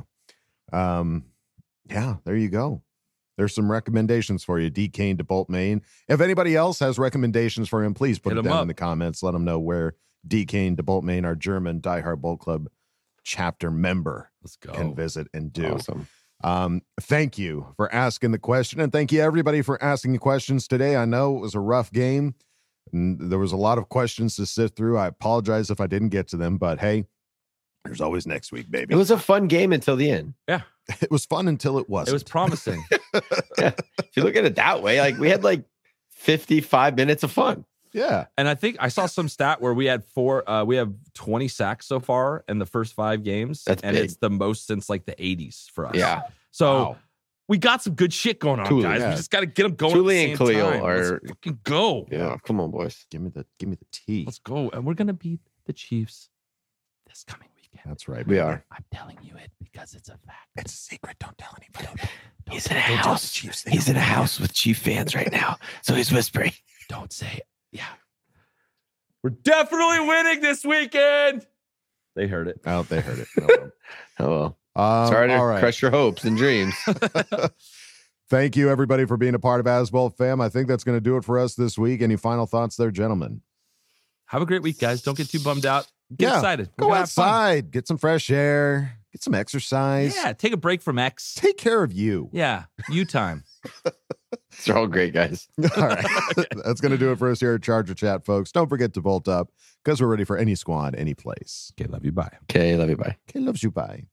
Um, yeah, there you go. There's some recommendations for you. D. Kane to Bolt, Maine. If anybody else has recommendations for him, please put Hit it him down up. in the comments. Let them know where D. Kane to Bolt, Maine, our German Die Hard Bolt Club chapter member, Let's go. can visit and do. Awesome. Um, thank you for asking the question, and thank you everybody for asking the questions today. I know it was a rough game, and there was a lot of questions to sit through. I apologize if I didn't get to them, but hey, there's always next week, baby. It was a fun game until the end. It was fun until it wasn't. It was promising. Yeah. If you look at it that way, like we had like fifty-five minutes of fun. Yeah. And I think I saw some stat where we had four, uh, we have twenty sacks so far in the first five games. That's and big. it's the most since like the eighties for us. Yeah. So Wow. we got some good shit going on, Thule, guys. yeah. We just got to get them going. Thule at the and same Khalil time. are- Let's fucking go. Yeah. Come on, boys. Give me the give me the tea. Let's go. And we're going to beat the Chiefs this coming weekend. That's right. We baby. are. I'm telling you it because it's a fact. It's a secret. Don't tell anybody. He's in a house. He's in a house with Chief fans right now. So he's whispering. Don't say it. Yeah. We're definitely winning this weekend. They heard it. Oh, they heard it. Oh, well. Oh, well. Um, Sorry to all right. crush your hopes and dreams. Thank you, everybody, for being a part of Asbolt Fam. I think that's going to do it for us this week. Any final thoughts there, gentlemen? Have a great week, guys. Don't get too bummed out. Get yeah. excited. We're Go outside. Get some fresh air. Get some exercise. Yeah, take a break from X. Take care of you. Yeah, you time. They're all great, guys. All right. That's going to do it for us here at Charger Chat, folks. Don't forget to bolt up because we're ready for any squad, any place. Okay, love you. Bye. Okay, love you. Bye. Okay, loves you. Bye.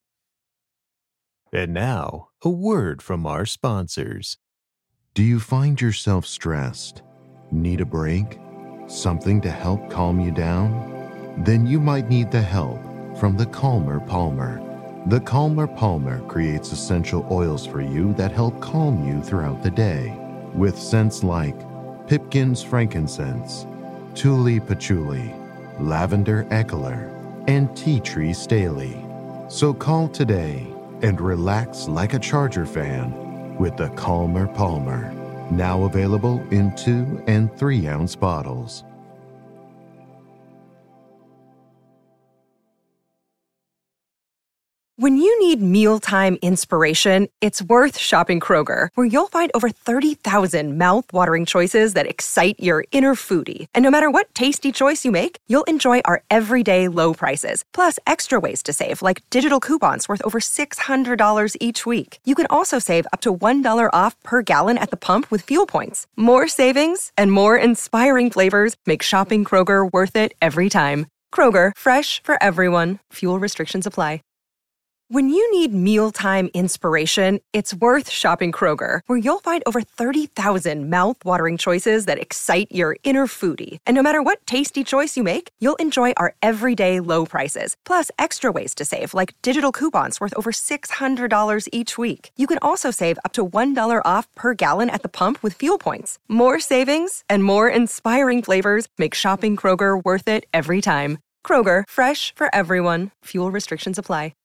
And now, a word from our sponsors. Do you find yourself stressed? Need a break? Something to help calm you down? Then you might need the help from the Calmer Palmer. The Calmer Palmer creates essential oils for you that help calm you throughout the day. With scents like Pipkin's Frankincense, Tule Patchouli, Lavender Eckler, and Tea Tree Staley. So call today and relax like a Charger fan with the Calmer Palmer. Now available in two and three ounce bottles. When you need mealtime inspiration, it's worth shopping Kroger, where you'll find over thirty thousand mouth-watering choices that excite your inner foodie. And no matter what tasty choice you make, you'll enjoy our everyday low prices, plus extra ways to save, like digital coupons worth over six hundred dollars each week. You can also save up to one dollar off per gallon at the pump with fuel points. More savings and more inspiring flavors make shopping Kroger worth it every time. Kroger, fresh for everyone. Fuel restrictions apply. When you need mealtime inspiration, it's worth shopping Kroger, where you'll find over thirty thousand mouth-watering choices that excite your inner foodie. And no matter what tasty choice you make, you'll enjoy our everyday low prices, plus extra ways to save, like digital coupons worth over six hundred dollars each week. You can also save up to one dollar off per gallon at the pump with fuel points. More savings and more inspiring flavors make shopping Kroger worth it every time. Kroger, fresh for everyone. Fuel restrictions apply.